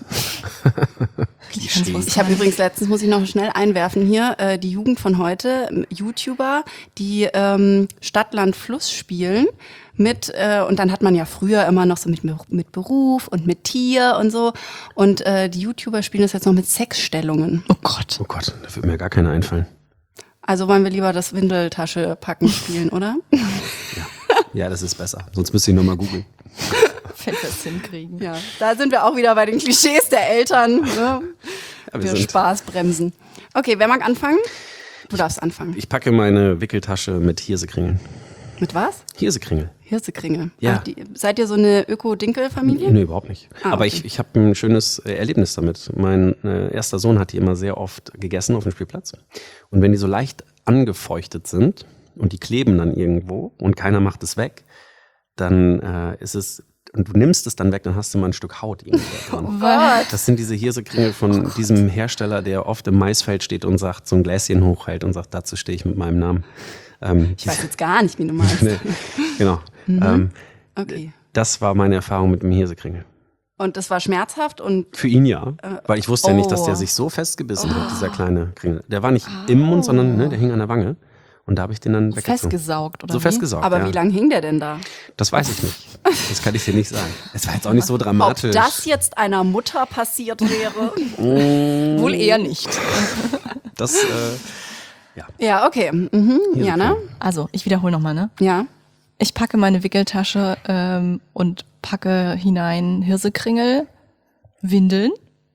Klischee. Ich habe übrigens letztens, muss ich noch schnell einwerfen hier, äh, die Jugend von heute, ähm, YouTuber, die ähm, Stadt, Land, Fluss spielen mit, äh, und dann hat man ja früher immer noch so mit, mit Beruf und mit Tier und so und äh, die YouTuber spielen das jetzt noch mit Sexstellungen. Oh Gott. Oh Gott, da wird mir gar keiner einfallen. Also wollen wir lieber das Windeltasche packen spielen, oder? Ja, das ist besser. Sonst müsste ich nochmal googeln. Wenn wir es hinkriegen. Ja, da sind wir auch wieder bei den Klischees der Eltern. Ne? Ja, wir Wir sind- Spaß bremsen. Okay, wer mag anfangen? Du darfst anfangen. Ich packe meine Wickeltasche mit Hirsekringeln. Mit was? Hirsekringel. Hirsekringel. Ja. Ach, die, seid ihr so eine Öko-Dinkel-Familie? Nee, überhaupt nicht. Ah, Aber okay. ich, ich habe ein schönes äh, Erlebnis damit. Mein äh, erster Sohn hat die immer sehr oft gegessen auf dem Spielplatz. Und wenn die so leicht angefeuchtet sind und die kleben dann irgendwo und keiner macht es weg, dann äh, ist es, und du nimmst es dann weg, dann hast du mal ein Stück Haut irgendwo dran. Gott. Das sind diese Hirsekringel von diesem Hersteller, der oft im Maisfeld steht und sagt, so ein Gläschen hochhält und sagt, dazu stehe ich mit meinem Namen. Ähm, Ich weiß jetzt gar nicht, wie du meinst. nee, genau. Ähm, Okay. das war meine Erfahrung mit dem Hirsekringel. Und das war schmerzhaft und Für ihn ja, weil ich wusste ja nicht, dass oh. der sich so festgebissen hat, dieser kleine Kringel. Der war nicht im Mund, sondern ne, der hing an der Wange. Und da habe ich den dann weggezogen. Festgesaugt, oder So wie? festgesaugt, aber ja. wie lang hing der denn da? Das weiß ich nicht. Das kann ich dir nicht sagen. Es war jetzt auch nicht so dramatisch. Ob das jetzt einer Mutter passiert wäre? Wohl eher nicht. Das, äh, ja. Ja, okay. Mhm. Ja, ne? Also, ich wiederhole nochmal, ne? Ja. Ich packe meine Wickeltasche ähm, und packe hinein Hirsekringel, Windeln.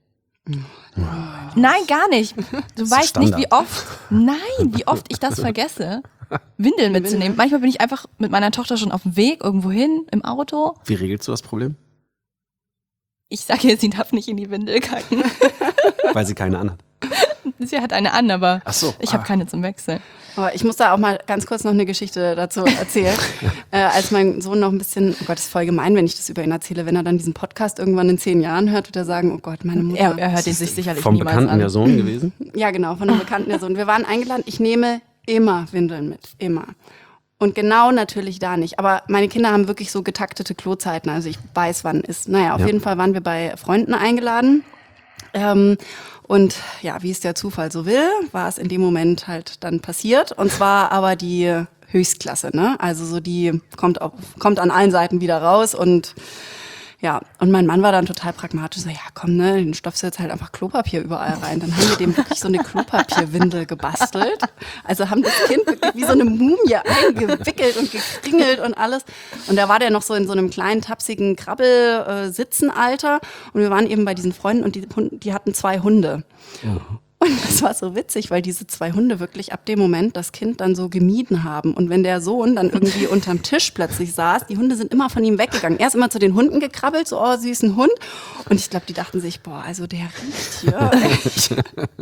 Nein, gar nicht. Du ist weißt nicht, Standard. wie oft, nein, wie oft ich das vergesse, Windeln mitzunehmen. Manchmal bin ich einfach mit meiner Tochter schon auf dem Weg irgendwo hin, im Auto. Wie regelst du das Problem? Ich sage jetzt, sie darf nicht in die Windel kacken. Weil sie keine anhat. Sie hat eine an, aber Ach so, ich habe ah. keine zum Wechseln. Aber ich muss da auch mal ganz kurz noch eine Geschichte dazu erzählen. äh, als mein Sohn noch ein bisschen, oh Gott, das ist voll gemein, wenn ich das über ihn erzähle. Wenn er dann diesen Podcast irgendwann in zehn Jahren hört, wird er sagen, oh Gott, meine Mutter. Er, er hört ihn sich sicherlich Vom niemals Bekannten an. der Sohn gewesen? Ja, genau, von einem Bekannten der Sohn. Wir waren eingeladen, ich nehme immer Windeln mit, immer. Und genau natürlich da nicht. Aber meine Kinder haben wirklich so getaktete Klozeiten, also ich weiß, wann ist. Naja, auf Ja. jeden Fall waren wir bei Freunden eingeladen. Ähm, und ja, wie es der Zufall so will, war es in dem Moment halt dann passiert. Und zwar aber die Höchstklasse, ne? Also so die kommt, auf, kommt an allen Seiten wieder raus und ja, und mein Mann war dann total pragmatisch, so, ja komm, ne, den stopfst du jetzt halt einfach Klopapier überall rein. Dann haben wir dem wirklich so eine Klopapierwindel gebastelt. Also haben das Kind wirklich wie so eine Mumie eingewickelt und gekringelt und alles. Und da war der noch so in so einem kleinen, tapsigen Krabbel-Sitzenalter. Und wir waren eben bei diesen Freunden und die, Hund- die hatten zwei Hunde. Und das war so witzig, weil diese zwei Hunde wirklich ab dem Moment das Kind dann so gemieden haben. Und wenn der Sohn dann irgendwie unterm Tisch plötzlich saß, die Hunde sind immer von ihm weggegangen. Er ist immer zu den Hunden gekrabbelt, so, oh, süßen Hund. Und ich glaube, die dachten sich, boah, also der riecht hier echt.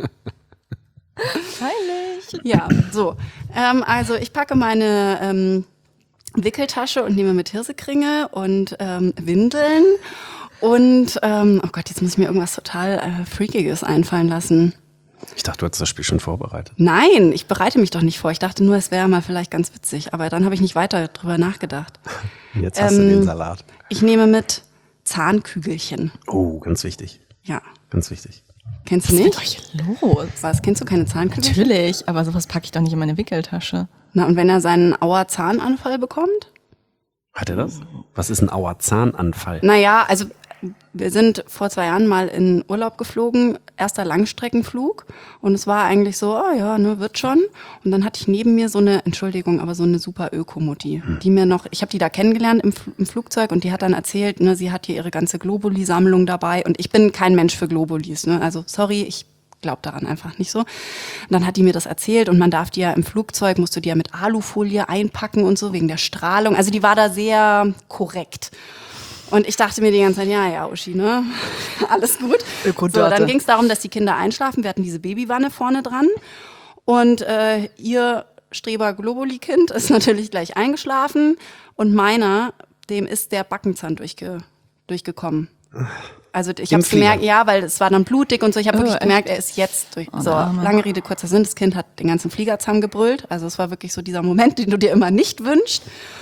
Heilig. Ja, so. Ähm, also ich packe meine ähm, Wickeltasche und nehme mit Hirsekringe und ähm, Windeln. Und, ähm, oh Gott, jetzt muss ich mir irgendwas total äh, Freakiges einfallen lassen. Ich dachte, du hattest das Spiel schon vorbereitet. Nein, ich bereite mich doch nicht vor. Ich dachte nur, es wäre mal vielleicht ganz witzig. Aber dann habe ich nicht weiter drüber nachgedacht. Jetzt hast du Ähm, den Salat. Ich nehme mit Zahnkügelchen. Oh, ganz wichtig. Ja. Ganz wichtig. Kennst du Was ist mit nicht? euch los? Was? Kennst du keine Zahnkügelchen? Natürlich, aber sowas packe ich doch nicht in meine Wickeltasche. Na, und wenn er seinen Auer-Zahnanfall bekommt? Hat er das? Was ist ein Auer-Zahnanfall? Naja, also wir sind vor zwei Jahren mal in Urlaub geflogen, erster Langstreckenflug. Und es war eigentlich so, oh ja, ne, wird schon. Und dann hatte ich neben mir so eine, Entschuldigung, aber so eine super Ökomutti, die mir noch, ich habe die da kennengelernt im, Fl- im Flugzeug und die hat dann erzählt, ne, sie hat hier ihre ganze Globuli-Sammlung dabei. Und ich bin kein Mensch für Globulis, ne? Also sorry, ich glaub daran einfach nicht so. Und dann hat die mir das erzählt und man darf die ja im Flugzeug, musst du die ja mit Alufolie einpacken und so, wegen der Strahlung. Also die war da sehr korrekt. Und ich dachte mir die ganze Zeit, ja, ja, Uschi, ne? Alles gut. So, Ökodate. dann ging es darum, dass die Kinder einschlafen. Wir hatten diese Babywanne vorne dran. Und äh, ihr Streber-Globuli-Kind ist natürlich gleich eingeschlafen. Und meiner, dem ist der Backenzahn durchge durchgekommen. Also ich Im habe Flieger. gemerkt, ja, weil es war dann blutig und so. Ich habe Oh, wirklich echt? gemerkt, er ist jetzt durch. Oh, so, der Arme. lange Rede, kurzer Sinn. Das Kind hat den ganzen Flieger zusammengebrüllt. Also es war wirklich so dieser Moment, den du dir immer nicht wünschst.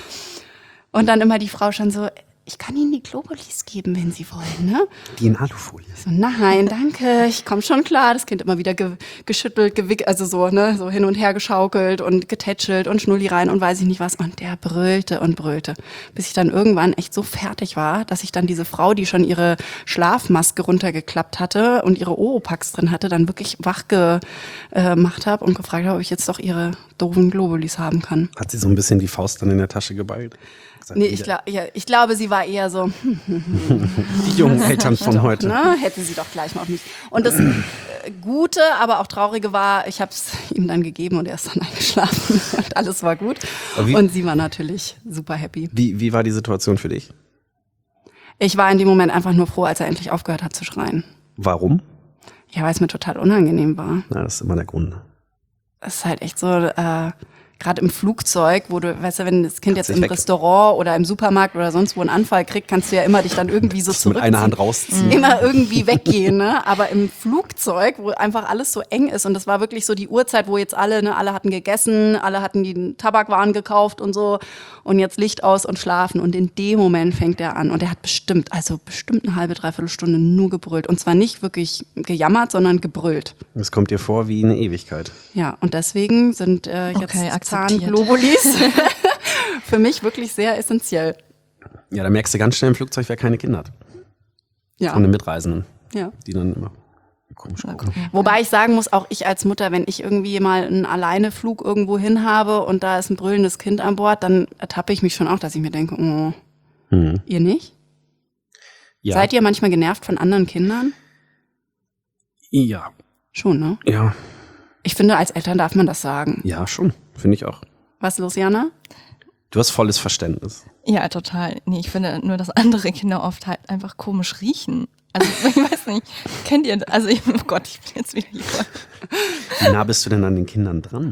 Und dann immer die Frau schon so, ich kann Ihnen die Globulis geben, wenn Sie wollen, ne? Die in Alufolie. So, nein, danke, ich komme schon klar. Das Kind immer wieder ge geschüttelt, gewickelt, also so, ne, so hin und her geschaukelt und getätschelt und Schnulli rein und weiß ich nicht was. Und der brüllte und brüllte, bis ich dann irgendwann echt so fertig war, dass ich dann diese Frau, die schon ihre Schlafmaske runtergeklappt hatte und ihre Oropax drin hatte, dann wirklich wach gemacht habe und gefragt habe, ob ich jetzt doch ihre doofen Globulis haben kann. Hat sie so ein bisschen die Faust dann in der Tasche geballt? Gesagt, Nee, ich, glaub, ja, ich glaube, sie war eher so, die jungen Eltern von doch, heute. ne, hätte sie doch gleich mal auf mich. Und das äh, Gute, aber auch Traurige war, ich habe es ihm dann gegeben und er ist dann eingeschlafen und alles war gut. Aber wie- Und sie war natürlich super happy. Wie, wie war die Situation für dich? Ich war in dem Moment einfach nur froh, als er endlich aufgehört hat zu schreien. Warum? Ja, weil es mir total unangenehm war. Na, das ist immer der Grund. Es ist halt echt so, äh, gerade im Flugzeug, wo du, weißt du, wenn das Kind jetzt sich im weg. Restaurant oder im Supermarkt oder sonst wo einen Anfall kriegt, kannst du ja immer dich dann irgendwie so Mit zurückziehen. einer Hand rausziehen. Immer irgendwie weggehen, ne? Aber im Flugzeug, wo einfach alles so eng ist und das war wirklich so die Uhrzeit, wo jetzt alle, ne, alle hatten gegessen, alle hatten die Tabakwaren gekauft und so und jetzt Licht aus und schlafen und in dem Moment fängt er an und er hat bestimmt, also bestimmt eine halbe, dreiviertel Stunde nur gebrüllt und zwar nicht wirklich gejammert, sondern gebrüllt. Das kommt dir vor wie eine Ewigkeit. Ja, und deswegen sind äh, jetzt Okay, akzeptiert. Zahnglobulis für mich wirklich sehr essentiell. Ja, da merkst du ganz schnell im Flugzeug, wer keine Kinder hat. Ja, Von den Mitreisenden, ja. die dann immer komisch gucken. Wobei ich sagen muss, auch ich als Mutter, wenn ich irgendwie mal einen Alleineflug irgendwo hin habe und da ist ein brüllendes Kind an Bord, dann ertappe ich mich schon auch, dass ich mir denke, oh, Hm. ihr nicht? Ja. Seid ihr manchmal genervt von anderen Kindern? Ja. Schon, ne? Ja. Ich finde, als Eltern darf man das sagen. Ja, schon. Finde ich auch. Was, Luciana? Du hast volles Verständnis. Ja, total. Nee, ich finde nur, dass andere Kinder oft halt einfach komisch riechen. Also ich weiß nicht, kennt ihr, also ich, oh Gott, ich bin jetzt wieder hier. Wie nah bist du denn an den Kindern dran?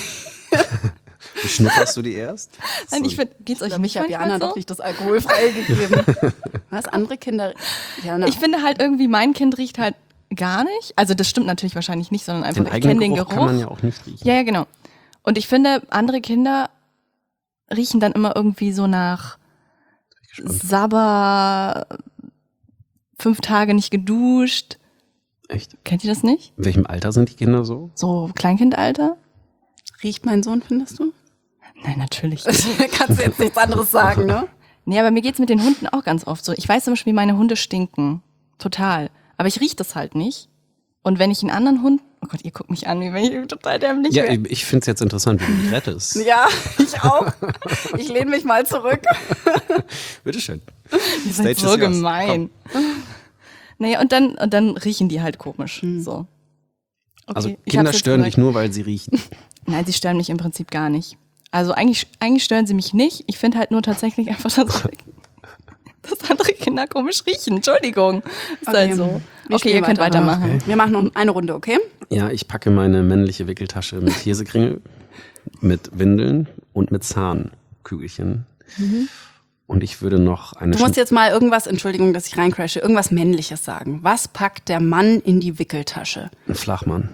Wie schnupperst du die erst? Nein, ich finde, geht's euch nicht Ich habe manchmal Jana so? doch nicht das Alkoholfreie gegeben. Was, andere Kinder? Jana. Ich finde halt irgendwie, mein Kind riecht halt gar nicht. Also das stimmt natürlich wahrscheinlich nicht, sondern einfach, Den ich eigenen kenne den Geruch Geruch. kann man ja auch nicht riechen. Ja, ja, genau. Und ich finde, andere Kinder riechen dann immer irgendwie so nach Gespannt. Sabber, fünf Tage nicht geduscht. Echt? Kennt ihr das nicht? In welchem Alter sind die Kinder so? So Kleinkindalter? Riecht mein Sohn, findest du? Nein, natürlich. Kannst du jetzt nichts anderes sagen, ne? Nee, aber mir geht's mit den Hunden auch ganz oft so. Ich weiß zum Beispiel, wie meine Hunde stinken. Total. Aber ich rieche das halt nicht. Und wenn ich einen anderen Hund, oh Gott, ihr guckt mich an, wie wenn ich total dämlich Ja, wäre. ich finde es jetzt interessant, wie du mich rettest. Ja, ich auch. Ich lehne mich mal zurück. Bitteschön. Ihr seid so gemein. Naja, und dann, und dann riechen die halt komisch. So. Okay, Also ich Kinder hab's jetzt stören gesagt. dich nur, weil sie riechen. Nein, sie stören mich im Prinzip gar nicht. Also eigentlich, eigentlich stören sie mich nicht. Ich finde halt nur tatsächlich einfach, dass, dass andere Kinder komisch riechen. Entschuldigung. Ist Okay. halt so. Wir Okay, ihr spielen könnt weiter. weitermachen. Wir machen noch eine Runde, okay? Ja, ich packe meine männliche Wickeltasche mit Käsekringel, mit Windeln und mit Zahnkügelchen. Und ich würde noch eine Du musst Schn- jetzt mal irgendwas, Entschuldigung, dass ich reincrashe, irgendwas Männliches sagen. Was packt der Mann in die Wickeltasche? einen Flachmann.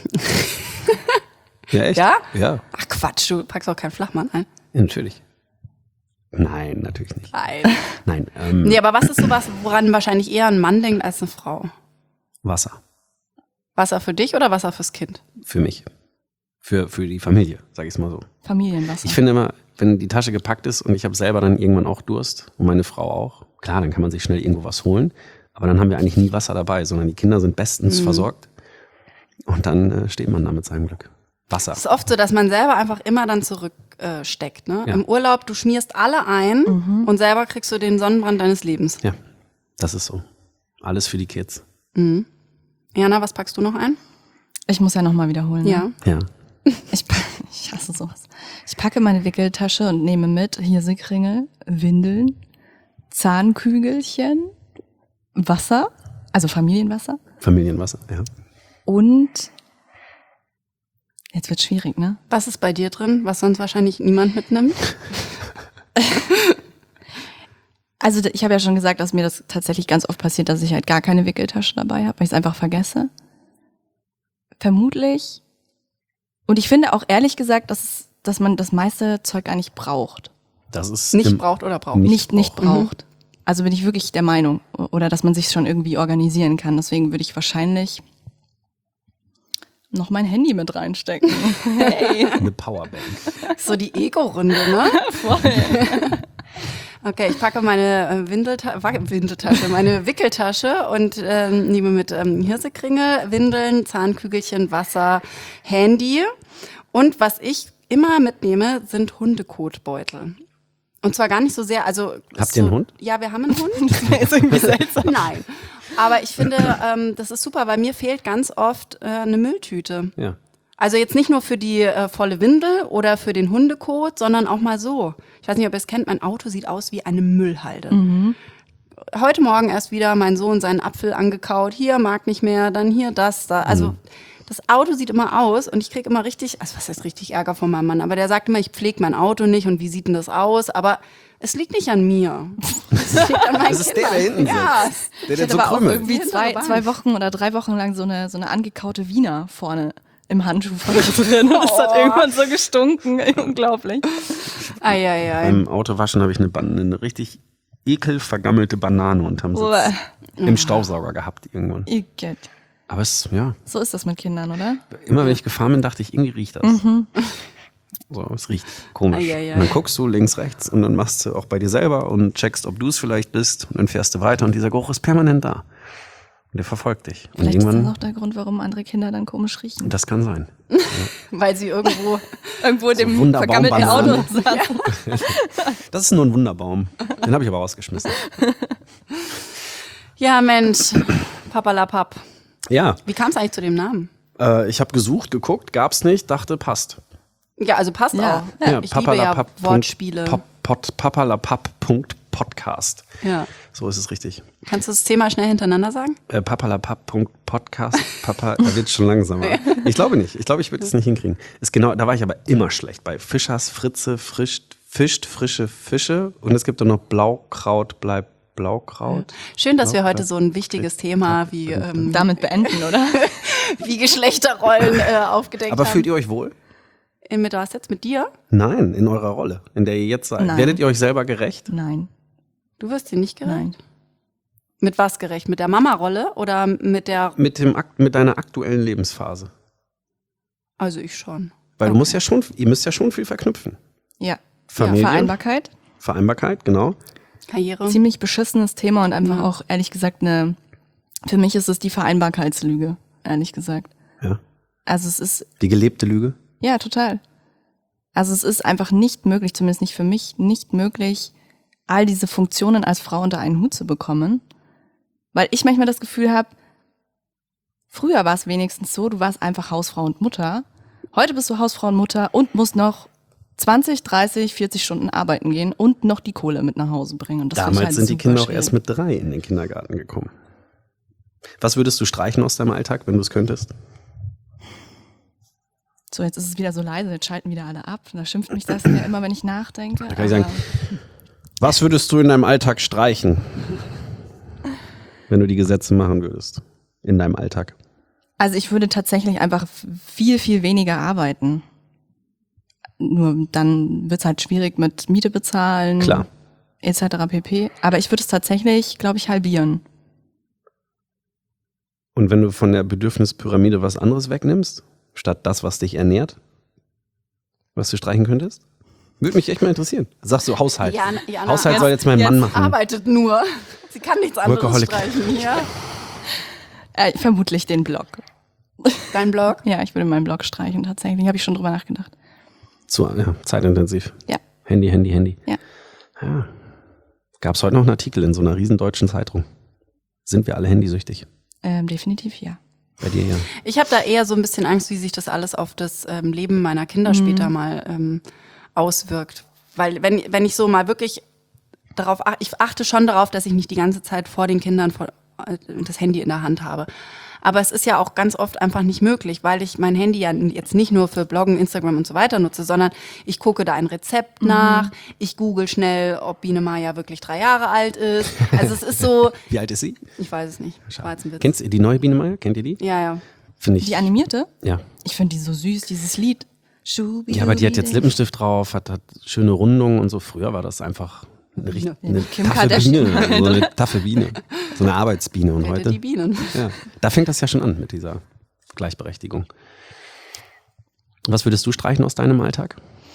Ja, echt? Ja? Ja, Ach Quatsch, du packst auch keinen Flachmann ein. ja, natürlich. Nein, natürlich nicht. Nein. Nein, ähm, Nee, aber was ist sowas, woran wahrscheinlich eher ein Mann denkt als eine Frau? Wasser. Wasser für dich oder Wasser fürs Kind? Für mich. Für, für die Familie, sag ich es mal so. Familienwasser. Ich finde immer, wenn die Tasche gepackt ist und ich habe selber dann irgendwann auch Durst und meine Frau auch, klar, dann kann man sich schnell irgendwo was holen, aber dann haben wir eigentlich nie Wasser dabei, sondern die Kinder sind bestens Mhm. versorgt und dann äh, steht man da mit seinem Glück. Wasser. Es ist oft so, dass man selber einfach immer dann zurücksteckt. Äh, steckt, ne? Ja. Im Urlaub, du schmierst alle ein und selber kriegst du den Sonnenbrand deines Lebens. Ja, das ist so. Alles für die Kids. Mhm. Jana, was packst du noch ein? Ich muss ja nochmal wiederholen. Ne? Ja. Ja. Ich, pa- ich hasse sowas. Ich packe meine Wickeltasche und nehme mit Hirsekringel, Windeln, Zahnkügelchen, Wasser, also Familienwasser. Familienwasser, ja. Und jetzt wird's schwierig, ne? Was ist bei dir drin, was sonst wahrscheinlich niemand mitnimmt? Also ich habe ja schon gesagt, dass mir das tatsächlich ganz oft passiert, dass ich halt gar keine Wickeltasche dabei habe, weil ich es einfach vergesse. Vermutlich. Und ich finde auch ehrlich gesagt, dass, dass man das meiste Zeug gar nicht braucht. Das ist Nicht im- braucht oder braucht? Nicht, nicht braucht. braucht. Also bin ich wirklich der Meinung. Oder dass man sich schon irgendwie organisieren kann. Deswegen würde ich wahrscheinlich noch mein Handy mit reinstecken. Hey. Eine Powerbank. So die Ego-Runde, ne? Voll. Okay, ich packe meine äh, Windelta Wa- Windeltasche, meine Wickeltasche und ähm, nehme mit ähm, Hirsekringe, Windeln, Zahnkügelchen, Wasser, Handy. Und was ich immer mitnehme, sind Hundekotbeutel. Und zwar gar nicht so sehr, also... Habt so, ihr einen Hund? Ja, wir haben einen Hund. ist irgendwie seltsam. Nein. Aber ich finde, ähm, das ist super, weil mir fehlt ganz oft äh, eine Mülltüte. Ja. Also jetzt nicht nur für die äh, volle Windel oder für den Hundekot, sondern auch mal so. Ich weiß nicht, ob ihr es kennt, mein Auto sieht aus wie eine Müllhalde. Mhm. Heute Morgen erst wieder mein Sohn seinen Apfel angekaut. Hier mag nicht mehr, dann hier das, da. Also Mhm. das Auto sieht immer aus und ich krieg immer richtig, also was heißt richtig Ärger von meinem Mann, aber der sagt immer, ich pflege mein Auto nicht und wie sieht denn das aus? Aber es liegt nicht an mir. Es liegt an meinen Das ist der, der hinten Kindern. Ja. sitzt. Der, Ich der hatte so aber auch krümelt. irgendwie Hintere zwei, Bank. zwei Wochen oder drei Wochen lang so eine, so eine angekaute Wiener vorne im Handschuhfach drin. Und es hat irgendwann so gestunken. Unglaublich. Ei, ei, ei. Beim Autowaschen habe ich eine, Ban eine richtig ekelvergammelte Banane unterm Sitz Uah. im Staubsauger gehabt irgendwann. Igitt. Aber es, ja, So ist das mit Kindern, oder? immer wenn ich gefahren bin, dachte ich, irgendwie riecht das. So, es riecht komisch. Ei, ei, ei. Und dann guckst du links, rechts und dann machst du auch bei dir selber und checkst, ob du es vielleicht bist und dann fährst du weiter und dieser Geruch ist permanent da. Und der verfolgt dich. Und Vielleicht ist das irgendwann, auch der Grund, warum andere Kinder dann komisch riechen. das kann sein. Weil sie irgendwo... Irgendwo in dem Wunderbaum vergammelten Auto Banane. saßen. Das ist nur ein Wunderbaum. Den habe ich aber rausgeschmissen. Ja, Mensch, Papalapap. Ja, Wie kam es eigentlich zu dem Namen? äh, ich habe gesucht, geguckt, gab's nicht, dachte, passt. Ja, also passt Ja. auch. Ja, ich liebe ja papalapap. Wortspiele. Pop, pot, papalapap.podcast. Ja. So ist es richtig. Kannst du das Thema schnell hintereinander sagen? Äh, papalapap.podcast. Papa, er wird schon langsamer. Ich glaube nicht. Ich glaube, ich würde es nicht hinkriegen. Ist genau, da war ich aber immer schlecht bei. Fischers, Fritze, frisch, fischt, frische Fische. Und es gibt dann noch Blaukraut, bleibt Blaukraut. Schön, dass wir Ja, heute so ein wichtiges Thema wie, ähm, Damit beenden, oder? wie Geschlechterrollen äh, aufgedeckt Aber haben. fühlt ihr euch wohl? In, mit was jetzt? Mit dir? Nein, in eurer Rolle, in der ihr jetzt seid. Nein. Werdet ihr euch selber gerecht? Nein, Du wirst dir nicht gerecht? nein. Mit was gerecht? Mit der Mama-Rolle oder mit der... Mit, dem, Akt- mit deiner aktuellen Lebensphase. Also ich schon. Weil du Okay. musst ja schon, ihr müsst ja schon viel verknüpfen. Ja. Familie. Ja, Vereinbarkeit. Vereinbarkeit, genau. Karriere. Ziemlich beschissenes Thema und einfach Ja. auch, ehrlich gesagt, eine, für mich ist es die Vereinbarkeitslüge, ehrlich gesagt. Ja. Also es ist, Die gelebte Lüge. ja, total. Also es ist einfach nicht möglich, zumindest nicht für mich, nicht möglich, all diese Funktionen als Frau unter einen Hut zu bekommen. Weil ich manchmal das Gefühl habe, früher war es wenigstens so, du warst einfach Hausfrau und Mutter. Heute bist du Hausfrau und Mutter und musst noch zwanzig, dreißig, vierzig Stunden arbeiten gehen und noch die Kohle mit nach Hause bringen. Und das finde ich Damals halt sind die super Kinder auch schwierig. erst mit drei in den Kindergarten gekommen. Was würdest du streichen aus deinem Alltag, wenn du es könntest? So, jetzt ist es wieder so leise, jetzt schalten wieder alle ab. Da schimpft mich das ja immer, wenn ich nachdenke. Da kann ich aber- sagen, was würdest du in deinem Alltag streichen, wenn du die Gesetze machen würdest in deinem Alltag? Also ich würde tatsächlich einfach viel, viel weniger arbeiten. Nur dann wird's halt schwierig mit Miete bezahlen, Klar. et cetera pp. Aber ich würde es tatsächlich, glaube ich, halbieren. Und wenn du von der Bedürfnispyramide was anderes wegnimmst, statt das, was dich ernährt, was du streichen könntest? Würde mich echt mal interessieren. Sagst du Haushalt? Jana- Jana, Haushalt jetzt- soll jetzt mein Mann jetzt machen. arbeitet nur. Sie kann nichts anderes Workaholic. streichen hier. Äh, vermutlich den Blog. Dein Blog? Ja, ich würde meinen Blog streichen tatsächlich. Habe ich schon drüber nachgedacht. Zu ja, zeitintensiv. Ja. Handy, Handy, Handy. Ja. Ja. Gab es heute noch einen Artikel in so einer riesen deutschen Zeitung? Sind wir alle handysüchtig? Ähm, definitiv ja. Bei dir ja. Ich habe da eher so ein bisschen Angst, wie sich das alles auf das ähm, Leben meiner Kinder später mal ähm, auswirkt. Weil wenn, wenn ich so mal wirklich darauf, ich achte schon darauf, dass ich nicht die ganze Zeit vor den Kindern vor, das Handy in der Hand habe. Aber es ist ja auch ganz oft einfach nicht möglich, weil ich mein Handy ja jetzt nicht nur für Bloggen, Instagram und so weiter nutze, sondern ich gucke da ein Rezept nach, mhm. ich google schnell, ob Biene Maya wirklich drei Jahre alt ist. Also es ist so... Wie alt ist sie? Ich weiß es nicht. War jetzt ein Witz. Kennst du die neue Biene Maya? Kennt ihr die? Ja, ja. Finde ich. Die animierte? Ja. Ich finde die so süß, dieses Lied. Ja, aber die hat jetzt Lippenstift drauf, hat, hat schöne Rundungen und so. Früher war das einfach eine, Ja. eine Kim taffe Kardashian. Biene, so eine taffe Biene, so eine Arbeitsbiene. Und Rette heute, die Bienen. ja, da fängt das ja schon an mit dieser Gleichberechtigung. Was würdest du streichen aus deinem Alltag?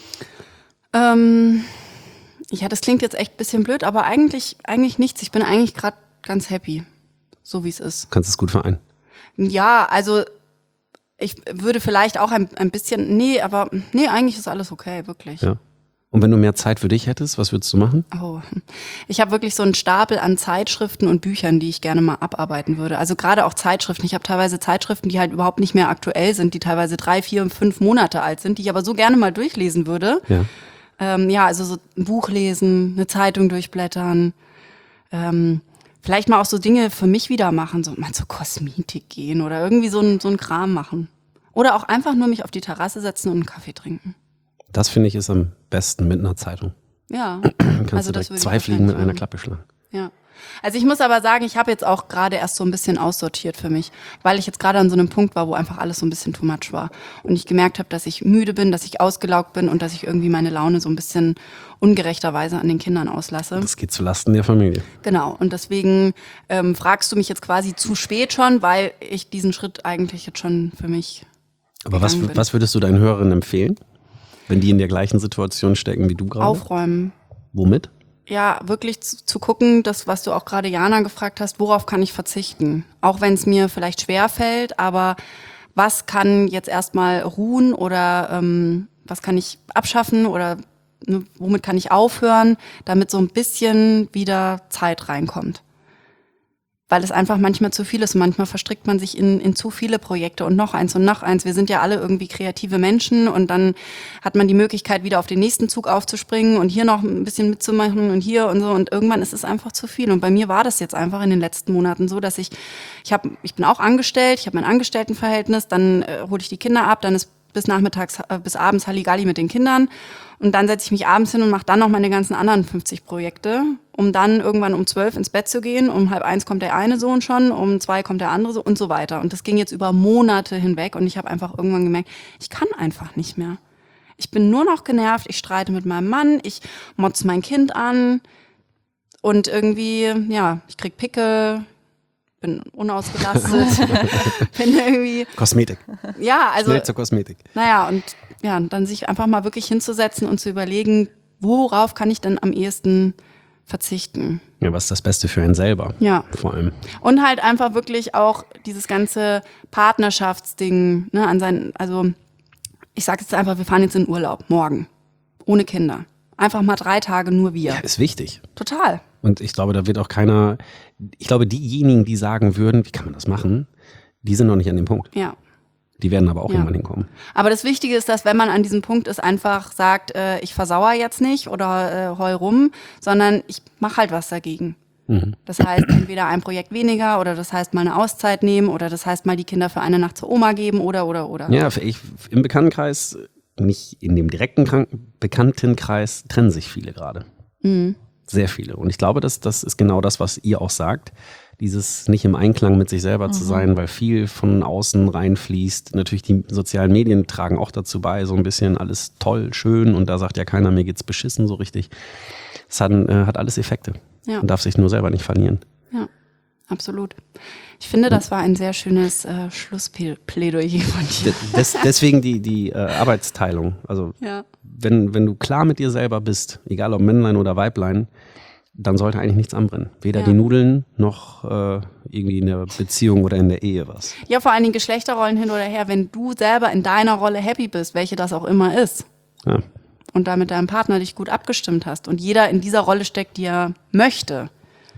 Ähm, ja, das klingt jetzt echt ein bisschen blöd, aber eigentlich, eigentlich nichts. Ich bin eigentlich gerade ganz happy, so wie es ist. Kannst du es gut vereinen? Ja, also ich würde vielleicht auch ein, ein bisschen, nee, aber nee, eigentlich ist alles okay, wirklich. Ja. Und wenn du mehr Zeit für dich hättest, was würdest du machen? Oh, ich habe wirklich so einen Stapel an Zeitschriften und Büchern, die ich gerne mal abarbeiten würde. Also gerade auch Zeitschriften. Ich habe teilweise Zeitschriften, die halt überhaupt nicht mehr aktuell sind, die teilweise drei, vier und fünf Monate alt sind, die ich aber so gerne mal durchlesen würde. Ja. Ähm, ja, also so ein Buch lesen, eine Zeitung durchblättern, ähm, vielleicht mal auch so Dinge für mich wieder machen, so mal zur Kosmetik gehen oder irgendwie so ein, so ein Kram machen. Oder auch einfach nur mich auf die Terrasse setzen und einen Kaffee trinken. Das finde ich ist am besten mit einer Zeitung. Ja. Dann kannst Also du das direkt würde ich zwei Fliegen mit wahrscheinlich einer machen. Klappe schlagen. Ja. Also ich muss aber sagen, ich habe jetzt auch gerade erst so ein bisschen aussortiert für mich, weil ich jetzt gerade an so einem Punkt war, wo einfach alles so ein bisschen too much war. Und ich gemerkt habe, dass ich müde bin, dass ich ausgelaugt bin und dass ich irgendwie meine Laune so ein bisschen ungerechterweise an den Kindern auslasse. Das geht zulasten der Familie. Genau. Und deswegen ähm, fragst du mich jetzt quasi zu spät schon, weil ich diesen Schritt eigentlich jetzt schon für mich Aber was, gegangen bin. was würdest du deinen Hörerinnen empfehlen, wenn die in der gleichen Situation stecken wie du gerade? Aufräumen. Womit? Ja, wirklich zu, zu gucken, das, was du auch gerade Jana gefragt hast, worauf kann ich verzichten? Auch wenn es mir vielleicht schwer fällt, aber was kann jetzt erstmal ruhen oder ähm, was kann ich abschaffen oder ne, womit kann ich aufhören, damit so ein bisschen wieder Zeit reinkommt? Weil es einfach manchmal zu viel ist. Manchmal verstrickt man sich in, in zu viele Projekte und noch eins und noch eins. Wir sind ja alle irgendwie kreative Menschen und dann hat man die Möglichkeit, wieder auf den nächsten Zug aufzuspringen und hier noch ein bisschen mitzumachen und hier und so. Und irgendwann ist es einfach zu viel. Und bei mir war das jetzt einfach in den letzten Monaten so, dass ich, ich habe, ich bin auch angestellt, ich habe mein Angestelltenverhältnis, dann äh, hole ich die Kinder ab, dann ist bis nachmittags, äh, bis abends Halligalli mit den Kindern. Und dann setze ich mich abends hin und mache dann noch meine ganzen anderen fünfzig Projekte, um dann irgendwann um zwölf ins Bett zu gehen. Um halb eins kommt der eine Sohn schon, um zwei kommt der andere so und so weiter. Und das ging jetzt über Monate hinweg und ich habe einfach irgendwann gemerkt, ich kann einfach nicht mehr. Ich bin nur noch genervt, ich streite mit meinem Mann, ich motze mein Kind an und irgendwie, ja, ich krieg Pickel, bin unausgelastet, bin irgendwie... Kosmetik. Ja, also... Schnell zur Kosmetik. Naja, und ja, dann sich einfach mal wirklich hinzusetzen und zu überlegen, worauf kann ich denn am ehesten verzichten? Ja, was ist das Beste für einen selber? Ja. Vor allem. Und halt einfach wirklich auch dieses ganze Partnerschaftsding, ne, an seinen, also ich sag jetzt einfach, wir fahren jetzt in Urlaub, morgen, ohne Kinder. Einfach mal drei Tage nur wir. Ja, ist wichtig. Total. Und ich glaube, da wird auch keiner, ich glaube, diejenigen, die sagen würden, wie kann man das machen, die sind noch nicht an dem Punkt. Ja. Die werden aber auch Ja. irgendwann hinkommen. Aber das Wichtige ist, dass wenn man an diesem Punkt ist, einfach sagt, äh, ich versauer jetzt nicht oder äh, heul rum, sondern ich mache halt was dagegen. Mhm. Das heißt, entweder ein Projekt weniger oder das heißt mal eine Auszeit nehmen oder das heißt mal die Kinder für eine Nacht zur Oma geben oder, oder, oder. Ja, für ich, im Bekanntenkreis, nicht in dem direkten Kranken Bekanntenkreis, trennen sich viele gerade. Mhm. Sehr viele. Und ich glaube, das, das ist genau das, was ihr auch sagt. Dieses nicht im Einklang mit sich selber Mhm. zu sein, weil viel von außen reinfließt. Natürlich die sozialen Medien tragen auch dazu bei, so ein bisschen alles toll, schön und da sagt ja keiner, mir geht's beschissen so richtig. Es hat, äh, hat alles Effekte. Ja. Man darf sich nur selber nicht verlieren. Ja, absolut. Ich finde, das war ein sehr schönes äh, Schlussplädoyer von dir. Des, deswegen die, die äh, Arbeitsteilung. Also Ja. wenn, wenn du klar mit dir selber bist, egal ob Männlein oder Weiblein, dann sollte eigentlich nichts anbrennen. Weder Ja. die Nudeln noch äh, irgendwie in der Beziehung oder in der Ehe was. Ja, vor allen Dingen Geschlechterrollen hin oder her, wenn du selber in deiner Rolle happy bist, welche das auch immer ist. Ja. Und da mit deinem Partner dich gut abgestimmt hast und jeder in dieser Rolle steckt, die er möchte.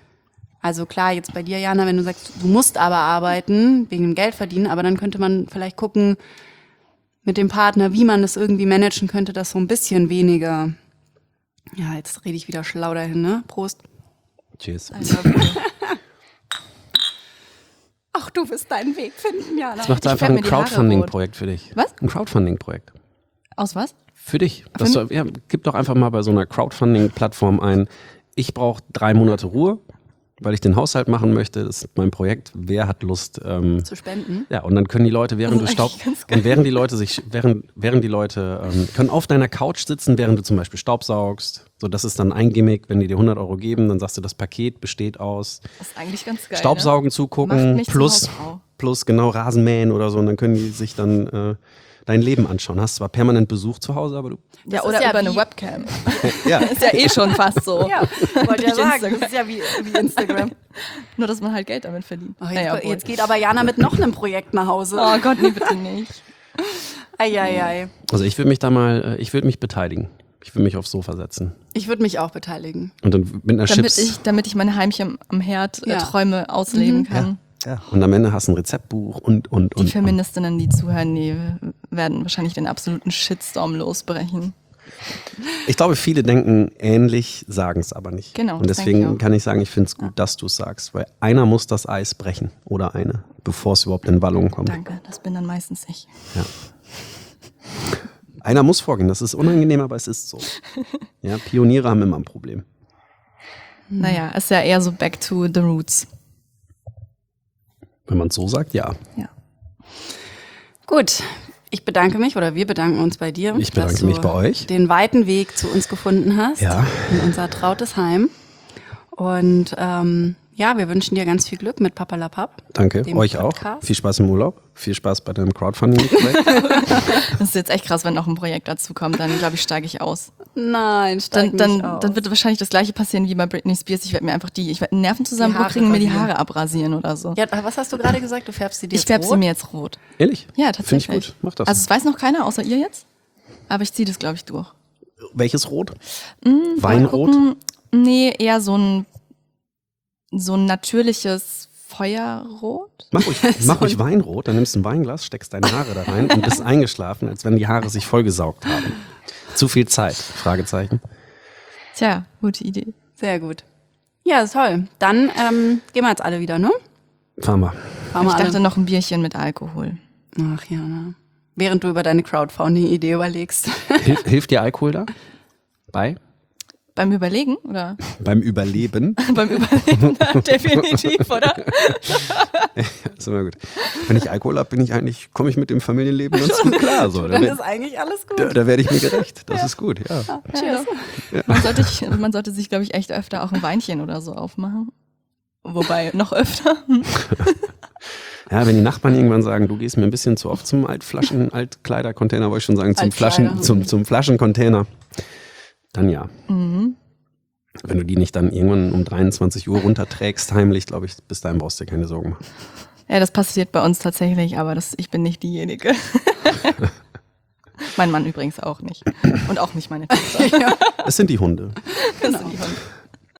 Also klar, jetzt bei dir, Jana, wenn du sagst, du musst aber arbeiten, wegen dem Geld verdienen, aber dann könnte man vielleicht gucken mit dem Partner, wie man das irgendwie managen könnte, dass so ein bisschen weniger Ja, jetzt rede ich wieder schlau dahin, ne? Prost. Cheers. Ach, du wirst deinen Weg finden, Jana. Jetzt macht Ich einfach färb mir ein die Haare Crowdfunding-Projekt für dich. Was? Ein Crowdfunding-Projekt. Aus was? Für dich. Das soll, ja, gib doch einfach mal bei so einer Crowdfunding-Plattform ein, ich brauche drei Monate Ruhe, weil ich den Haushalt machen möchte. Das ist mein Projekt. Wer hat Lust? Ähm, Zu spenden? ja, und dann können die Leute, während du Das ist Staub eigentlich ganz geil. und während die Leute sich, während, während die Leute ähm, können auf deiner Couch sitzen, während du zum Beispiel Staubsaugst. So, das ist dann ein Gimmick, wenn die dir hundert Euro geben, dann sagst du, das Paket besteht aus Das ist eigentlich ganz geil. Staubsaugen Ne? zugucken, Macht mich zur plus, Hausfrau. plus genau Rasenmähen oder so. Und dann können die sich dann äh, dein Leben anschauen. Hast zwar permanent Besuch zu Hause, aber du. Ja, Das oder ist ja über eine wie- Webcam. Ja. Ist ja eh schon fast so. Ja, wollte ja Durch sagen, Instagram. das ist ja wie, wie Instagram. Nur, dass man halt Geld damit verdient. Ach, jetzt, Naja, obwohl. jetzt geht aber Jana mit noch einem Projekt nach Hause. Oh Gott, nee, bitte nicht. Eieiei. Also ich würde mich da mal, äh, ich würde mich beteiligen. Ich würde mich aufs Sofa setzen. Ich würde mich auch beteiligen. Und dann mit einer Damit Chips. ich, damit ich meine Heimchen am Herd äh, Ja. Träume ausleben kann. Ja. Und am Ende hast du ein Rezeptbuch und, und, Die und. Feministinnen, die zuhören, die werden wahrscheinlich den absoluten Shitstorm losbrechen. Ich glaube, viele denken ähnlich, sagen es aber nicht. Genau, Und das denke ich deswegen auch. kann ich sagen, ich finde es gut, dass du es sagst. Weil einer muss das Eis brechen oder eine, bevor es überhaupt in Wallung kommt. Danke, das bin dann meistens ich. Ja. Einer muss vorgehen, das ist unangenehm, aber es ist so. Ja, Pioniere haben immer ein Problem. Naja, ist ja eher so back to the roots. Wenn man es so sagt, ja. Ja. Gut, ich bedanke mich oder wir bedanken uns bei dir. Ich bedanke dass du mich bei euch. Den weiten Weg zu uns gefunden hast. Ja. In unser trautes Heim. Und ähm, ja, wir wünschen dir ganz viel Glück mit Papalapap. Danke, Dem euch Podcast. auch. Viel Spaß im Urlaub, viel Spaß bei deinem Crowdfunding-Projekt. Das ist jetzt echt krass, wenn noch ein Projekt dazu kommt, dann glaube ich, steige ich aus. Nein, steig Dann, nicht dann, auf. dann wird wahrscheinlich das gleiche passieren wie bei Britney Spears. Ich werde mir einfach die, ich werde einen Nervenzusammenbruch Haare kriegen und mir die rasieren. Haare abrasieren oder so. Ja, was hast du gerade gesagt? Du färbst sie dir ich jetzt färbe sie rot? mir jetzt rot. Ehrlich? Ja, Finde ich tatsächlich. gut, mach das. Also es weiß noch keiner, außer ihr jetzt. Aber ich ziehe das, glaube ich, durch. Welches Rot? Hm, Weinrot? Mal gucken. Nee, eher so ein, so ein natürliches Feuerrot. Mach ruhig, mach ruhig Weinrot, dann nimmst du ein Weinglas, steckst deine Haare da rein und bist eingeschlafen, als wenn die Haare sich vollgesaugt haben. Zu viel Zeit? Fragezeichen. Tja, gute Idee. Sehr gut. Ja, ist toll. Dann ähm, gehen wir jetzt alle wieder, ne? Fahren wir. Fahren wir Ich dachte alle. noch ein Bierchen mit Alkohol. Ach ja, ne? Während du über deine Crowdfunding-Idee überlegst. Hilf, hilft dir Alkohol da? Bei? Beim Überlegen, oder? Beim Überleben? Beim Überlegen, definitiv, oder? ist immer gut. Wenn ich Alkohol habe, bin ich eigentlich, komme ich mit dem Familienleben ganz gut klar. So. Da, Dann wer- ist eigentlich alles gut. da, da werde ich mir gerecht. Das ist gut, ja. Cheers. Man sollte, ich, man sollte sich, glaube ich, echt öfter auch ein Weinchen oder so aufmachen. Wobei, noch öfter. Ja, wenn die Nachbarn irgendwann sagen, du gehst mir ein bisschen zu oft zum Altflaschen, Altkleidercontainer, wollte ich schon sagen, zum Altkleider. Flaschen, zum, zum Flaschencontainer, dann ja. Mhm. Wenn du die nicht dann irgendwann um dreiundzwanzig Uhr runterträgst, heimlich, glaube ich, bis dahin brauchst du dir keine Sorgen machen. Ja, das passiert bei uns tatsächlich, aber das, ich bin nicht diejenige. Mein Mann übrigens auch nicht. Und auch nicht meine Tochter. Es sind die Hunde. Das sind die